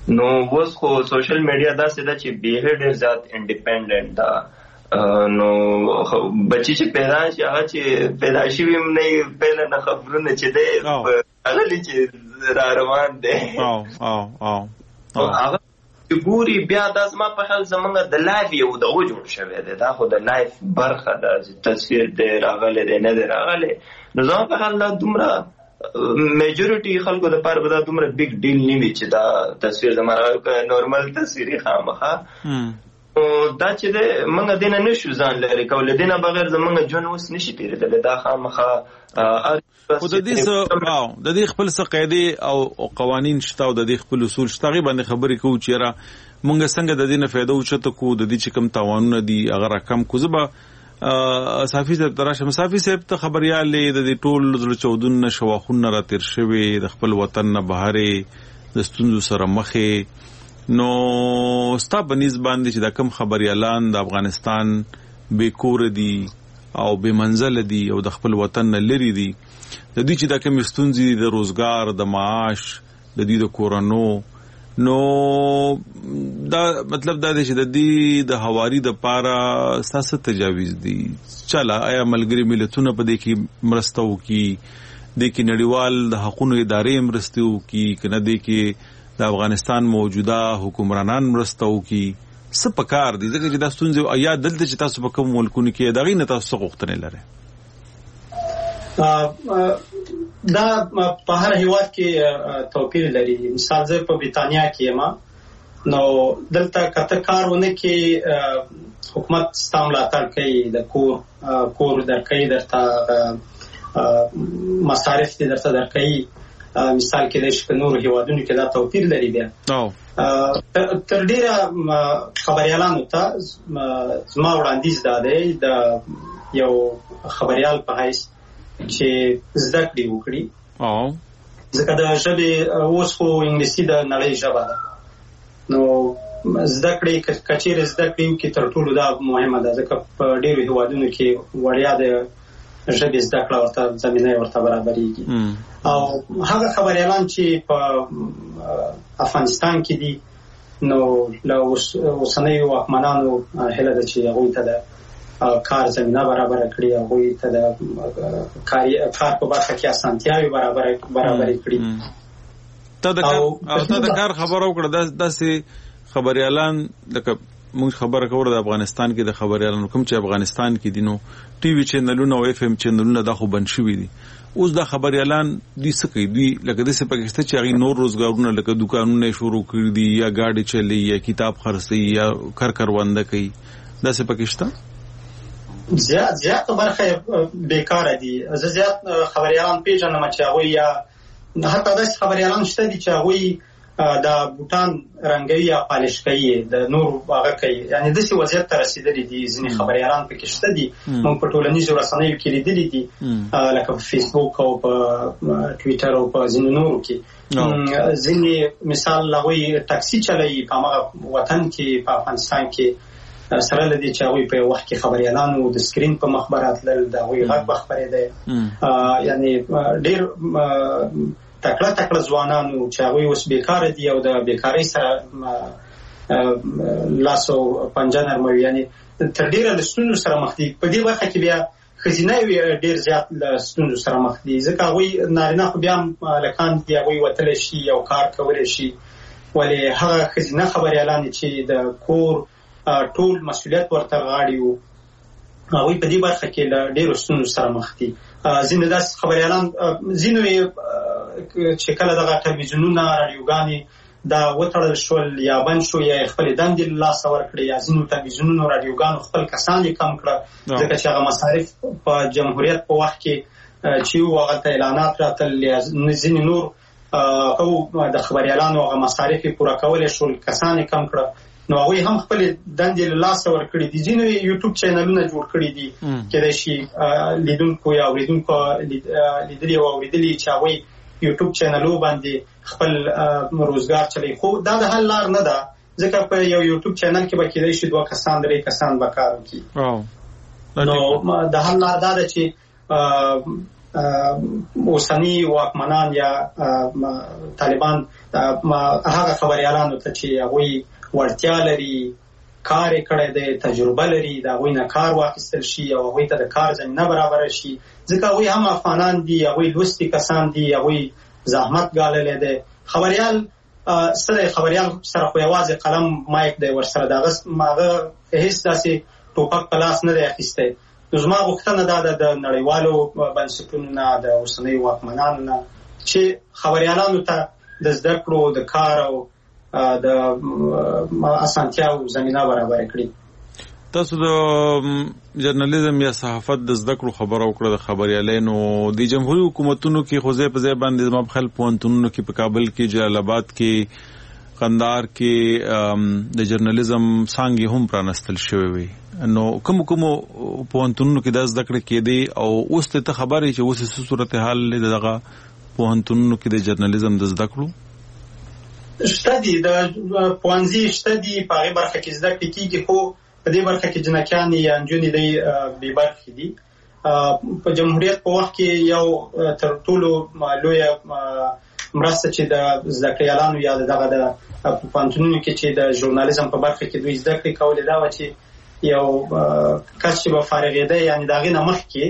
I: نو اوس خو سوشل میډیا داسې ده چې به ډېر زیات انډیپندنٹ ده نو بچی چې پیدا شي هغه چې پیدا شوی نه پیله نه خبرونه چې دی هغه چې را روان دی
B: او او او
I: هغه ګوري بیا د زما په خیال زمونږ د لایف یو دغه جوړ شوی دی دا خو د لایف برخه ده تصویر دی راغلی دی نه دی راغلی نو زما په خیال دا دومره میجورټي خلکو لپاره به دا دومره بیگ ډیل نه وي چې دا تصویر زما نورمال تصویري خامخا دا چې دی موږ دې نه نشو ځان لرې کولی دې نه بغیر زمونږ ژوند اوس نشي تېرېدلی دا خامخا
B: خو د دې څه او د دې خپل څه قاعدې او قوانین شته او د دې خپل اصول شته هغې باندې خبرې کوو چې یاره مونږ څنګه د دې نه فایده اوچته کوو د دې چې کوم تاوانونه دي هغه راکم کوو زه به صافي صاحب ته راشم صافي صاحب ته خبریال دی د دې ټول زړه چاودون نه شواخونه را تېر شوي د خپل وطن نه بهرې د ستونزو سره مخې نو ستا په نیز باندې چې دا کوم خبریالان د افغانستان بې کوره دي او بې منزله دي او د خپل وطن نه لرې دي د دوی چې دا کومې ستونزې دي د روزګار د معاش د دوی د کورنو نو دا مطلب دا دی چې د دې د هواري دپاره ستاسو تجاویز دي چله آیا ملګري ملتونه په دې کې مرسته وکړي دې کې نړیوال د حقونو ادارې مرسته وکړي که نه دې کې د افغانستان موجوده حکمرانان مرسته وکړي څه پکار دي ځکه چې دا ستونزې یا دلته چې تاسو په کوم ملکونو کې د هغې نه تاسو څه غوښتنې لرئ
G: دا په هر هیواد کې توپیر لري مثال زه په بریتانیا کې یم نو دلته که ته کار ونه کې حکومت ستا ملاتړ کوي د کور کور درکوي درته مصارف دې درته درکوي مثال کې د په نورو هیوادونو کې دا توپیر لري بیا تر ډیره خبریالانو ته زما وړاندیز دا دی د یو خبریال په حیث چې زده کړې وکړي ځکه د ژبې اوس خو انګلیسي د نړۍ ژبه ده نو زده کړې که چیرې زده کړې وکړي تر ټولو دا مهمه ده ځکه په ډېرو هیوادونو کې وړیا د ژبې زده کړه ورته زمینه ورته برابرېږي او هغه خبریالان چې په افغانستان کې دي نو له اوسنیو واکمنانو هیله ده چې هغوی ته د کار زمینه برابر کړي هغوی ته د کار په برخه کې اسانتیاوې برابرې کړي
B: ته د کار خبره وکړه داسې خبریالان لکه موږ خبره کوو د افغانستان کې د خبریالانو کوم چې افغانستان کې دي نو ټي وي چینلونه او اف ام چینلونه دا خو بند شوي دي اوس دا خبریالان دوی څه کوي دوی لکه داسې پکې شته چې هغې نور روزګارونه لکه دوکانونه یې شروع کړي دي یا ګاډي چلوي یا کتاب خرڅوي یا کر کرونده کوي داسې پکې شته
G: زیات زیات برخه بیکاره دي زه زیات خبریالان پیژنم چې هغوی یا حتی داسې خبریالان شته دي چې هغوی د بوټان رنګوي یا پالش کوي د نور هغه کوي یعنی داسې وضعیت ته رسېدلي دي ځینې خبریالان پکې شته دي موږ په ټولنیزو رسنیو کې لیدلي دي لکه په فیسبوک او په ټویټر او په ځینو نورو کې ځینې مثال هغوی ټاکسي چلوي په هماغه وطن کې په افغانستان کې سره لدی چې هغوی په وخت کې خبریالانو د سکرین په مخ براتلل د هغوی غږ به خپرېدی یعنی ډېر تکړه تکړه ځوانانو چې هغوی اوس بیکاره دي او د بیکارۍ سره لاس او پنجه نرموي یعنی تر ډېره له ستونزو سره مخ دي په دې برخه کې بیا ښځینه ډېر زیات له ستونزو سره مخ دي ځکه هغوی نارینه خو بیا هم هلکان دي هغوی وتلی شي او کار کولی شي ولې هغه ښځینه خبریالانې چې د کور ټول مسؤلیت ورته غاړي وو هغوی په دې برخه کې له ډېرو ستونزو سره مخ دي ځینې داسې خبریالان ځینو یې چې کله دغه ټلویزیونونه راډیوګانې دا وتړل شول یا بند شو یا خپلې دندې له لاسه ورکړې یا ځینو ټلویزیونونو راډیوګانو خپل کسان یې کم کړه ځکه چې هغه مصارف په جمهوریت په وخت کې چې وو هغه ته اعلانات راتلل یا ځینې نور او د خبریالانو هغه مصارف یې پوره کولی شول کسان یې کم کړه نو هغوی هم خپلې دندې له لاسه ورکړي دي ځینو یوټیوب چینلونه جوړ کړي دي کېدای شي لیدونکو یا اورېدونکو لیدلي او اورېدلي چې هغوی یوټیوب چینلو باندې خپل روزګار چلوي خو دا د حل لار نه ده ځکه په یو یوټیوب چینل کې به کېدای شي دوه کسان درې کسان به کار وکړي نو د حل لار دا ده چې اوسنی واکمنان یا طالبان هغه خبريالانو ته چې هغوی وړتیا لري، کار یې کړی دی، تجربه لري، د هغوی نه کار واخیستل شي او هغوی ته د کار زمینه برابره شي، ځکه هغوی هم افغانان دي، هغوی لوستي کسان دي، هغوی زحمت ګاللی دی. خبریال سره خبریال سره خو یوازې قلم مایک دی ورسره، د هغه هېڅ داسې ټوپک په لاس نه دی اخیستی. نو زما غوښتنه دا ده د نړیوالو بنسټونو نه، د اوسنیو واکمنانو نه، چې خبریالانو ته د زده کړو، د کار او د اسانتیاو زمینه برابر کړي.
B: تاسو د جرنالیزم یا صحافت د زده کړو خبره وکړه د خبريالانو د جمهوریت حکومتونو کې خو ځای په ځای باندې زما په خپل پوهنتونونو کې په کابل کې، جلال آباد کې، قندهار کې د جرنالیزم څانګې هم پرانستل شوې وي. نو کوم کوم پوهنتونونو کې د زده کړې کېدې او اوس ته خبرې چې اوس څه صورتحال دغه پوهنتونونو کې د جرنالیزم د زده کړو
G: شته دي؟ د پوهنځي شته دي، په هغې برخه کې زده کړې کېږي، خو په دې برخه کې جنکیانې یا نجونې دی بې برخې دي. په جمهوریت په وخت کې یو تر ټولو لویه مرسته چې د زده کړیالانو یا دغه د پوهنتونونو کې چې د ژورنالیزم په برخه کې دوی زده کړې کولې دا وه چې یو کس چې به فارغېده، یعنې د هغې نه مخکې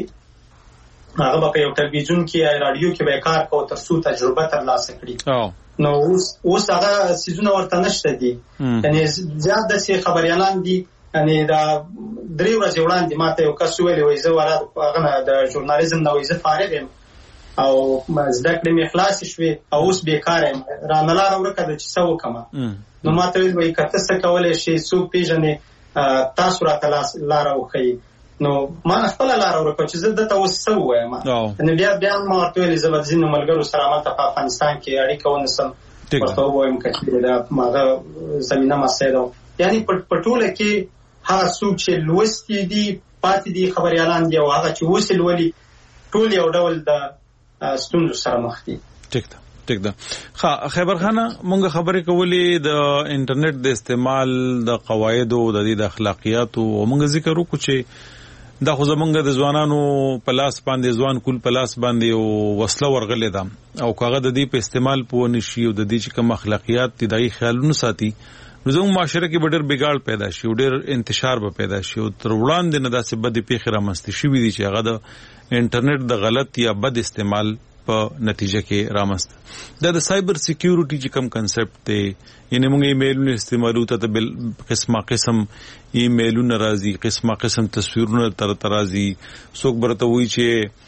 G: هغه به په یو تلویزیون کې یا راډیو کې به یې کار کوو تر څو تجربه ترلاسه کړي. نو اوس اوس هغه څیزونه ورته نشته دي. یعنې زیات داسې خبریالان دي، یعنې دا درې ورځې وړاندې ما ته یو کس وویلې، وایي زه هغه نه د ژورنالیزم نه وایي زه فارغ یم او زده کړې مې خلاصې شوې او اوس بېکاره یم، رانه لاره ورکه ده چې څه وکړمه. نو ما ته ویل، وایي که ته څه کولی شې، څوک پېژنې، تاسو راته لاره وښیي. نو ما نه خپله لاره ورکړه چې زه دته اوس څه ووایم. نو بیا بیا ما ورته ویلې زه به د ځینو ملګرو سره هملته په افغانستان کې اړیکه ونیسم، ورته ووایم که چېرې د هغه زمینه مسایل. یعنې په ټوله کې هغه څوک چې لوستي دي پاتې دي خبریالان دي او هغه چې اوس یې لولي ټول یو ډول د ستونزو سره مخ دي.
B: ټیک ده ټیک ده. خیبر خانه، مونږ خبرې کولې د انټرنیټ د استعمال د قواعدو، د دې د اخلاقیاتو، او مونږ ذکر وکړو چې دا خو زمونږ د ځوانانو په لاس باندې، ځوان کول په لاس باندې او وسله ورغلې ده، او کاغه د دې په استعمال پوه نشي او د دې چې کوم اخلاقیات دي دغه خیالونه ساتي، نو زموږ معاشره کې به ډېر بګاړ پیدا شي او ډېر انتشار به پیدا شي او تر وړاندې نه داسې بدې پیښې رامنځته شوي دي چې هغه د انټرنیټ د غلط یا بد استعمال په نتیجه کې رامنځته. دا د سایبر سکیورټي چې کوم کنسپټ دی، یعنې موږ ایمیلونه استعمالو ته د قسمه قسم ایمیلونه راځي، قسمه قسم تصویرونه تر ترازي، څوک برته وایي چې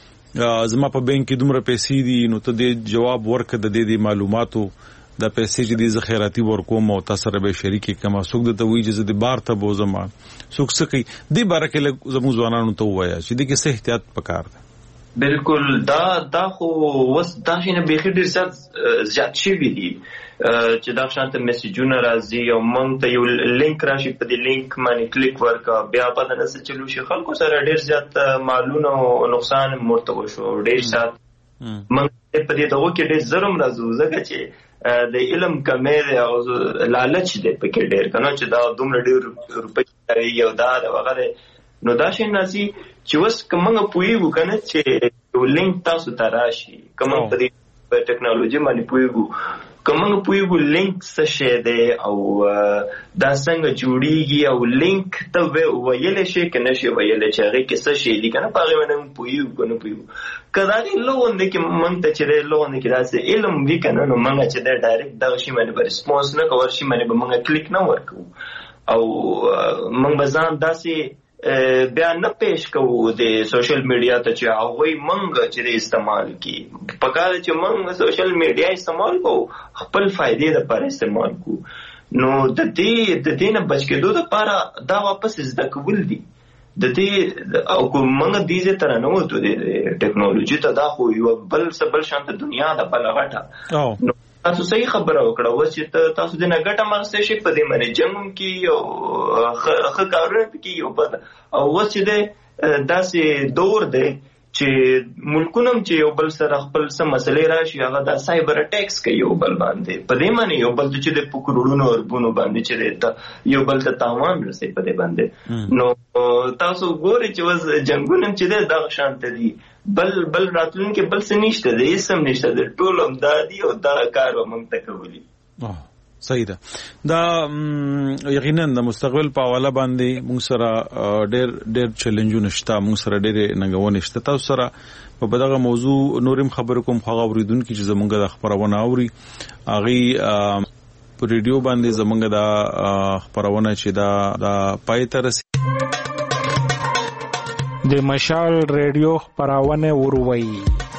B: زما په بانک کې دومره پیسې دي، نو ته دې جواب ورکړه د دې معلوماتو د پیسې چې دې خیراتي ورکوم او تاسو سره به شریک کما، څوک د توي چې د بار ته بوزما، څوک سکی دې باره کې زموږ ځوانانو ته وایا چې دې کې څه احتیاط پکار دی.
I: بالکل دا دا خو وس دا شنه بيخي ډیر زیات زیات شي وی دي چې دا شانته میسجونه راځي او مونږ ته یو لینک راشي، په دې لینک باندې کلیک ورکا، بیا په دغه څه چلو شي، خلکو سره ډیر زیات معلومه او نقصان مرتبه شو، ډیر زیات مونږ په دې دغه کې ډیر ظلم راځو، ځکه چې د علم کمې او لالچ دې پکې ډیر کنه چې دا دومره ډیر روپۍ یو دا وغیرہ. نو دا شي ناسي چې وس کومه پویګو کنه چې یو لینک تاسو ته راشي، کومه په دې ټیکنالوژي باندې پویګو، کومه پویګو لینک څه شي دی او دا څنګه جوړیږي، او لینک ته ویل شي کنه شي ویل چې هغه کې څه شي دي کنه، پاره باندې پویګو کنه پویګو کدا دې لوند کې مونږ ته چې لوند کې راځي علم وی کنه، نو مونږ چې ډایرکټ دا شي باندې ریسپانس نه کوو، شي باندې مونږ کلیک نه ورکو او مونږ بزان داسې بیا نه پیش کوو د سوشل میډیا ته چې هغه مونږ چې استعمال کی پکاره چې مونږ سوشل میډیا استعمال کوو خپل فائدې لپاره استعمال کوو. نو د دې د دې نه بچ کېدو لپاره دا واپس زده کول دي، د دې او کومه دې زه تر نه وته د ټیکنالوژي ته دا خو یو بل سبل شانت دنیا د بل غټه. نو تاسو صحیح خبره وکړه و چې تاسو د نګټه مغسه شي په دې باندې جنګ کې او خ کارونه کې یو بد او و چې د داسې دور دی چې ملکونه چې یو بل سره خپل سم مسلې راشي، هغه د سایبر اٹیکس کوي یو بل باندې، په دې معنی یو بل چې د پکړونو وربونو باندې چې یو بل ته تاوان رسي په دې باندې. نو تاسو ګورئ چې وز جنگونه چې د شانت دي، بل بل راتلونکي بل څه نشته د اسم نشته د ټول هم دادي او دا کار به موږ ته کولی.
B: صحیح ده. دا یقینا د مستقبل په حواله باندې موږ سره ډېر ډېر چیلنجونه شته، موږ سره ډېر ننګونې شته. تاسو سره په دغه موضوع نورم خبرې کوم خو اوریدونکو چې زمونږ د خبرونه اوري هغه په ریډیو باندې زمونږ د خبرونه چې دا د پای تر
M: د مشال ریډیو خبرونه وروي.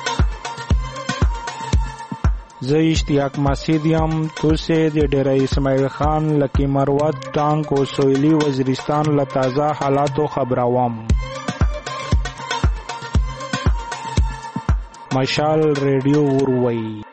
M: زه اشتیاق مسیدیم توسه د ډیره اسماعیل خان لکی مروت ټانک او سویلی وزیرستان له تازه حالاتو خبروم. مشال ریډیو وروي.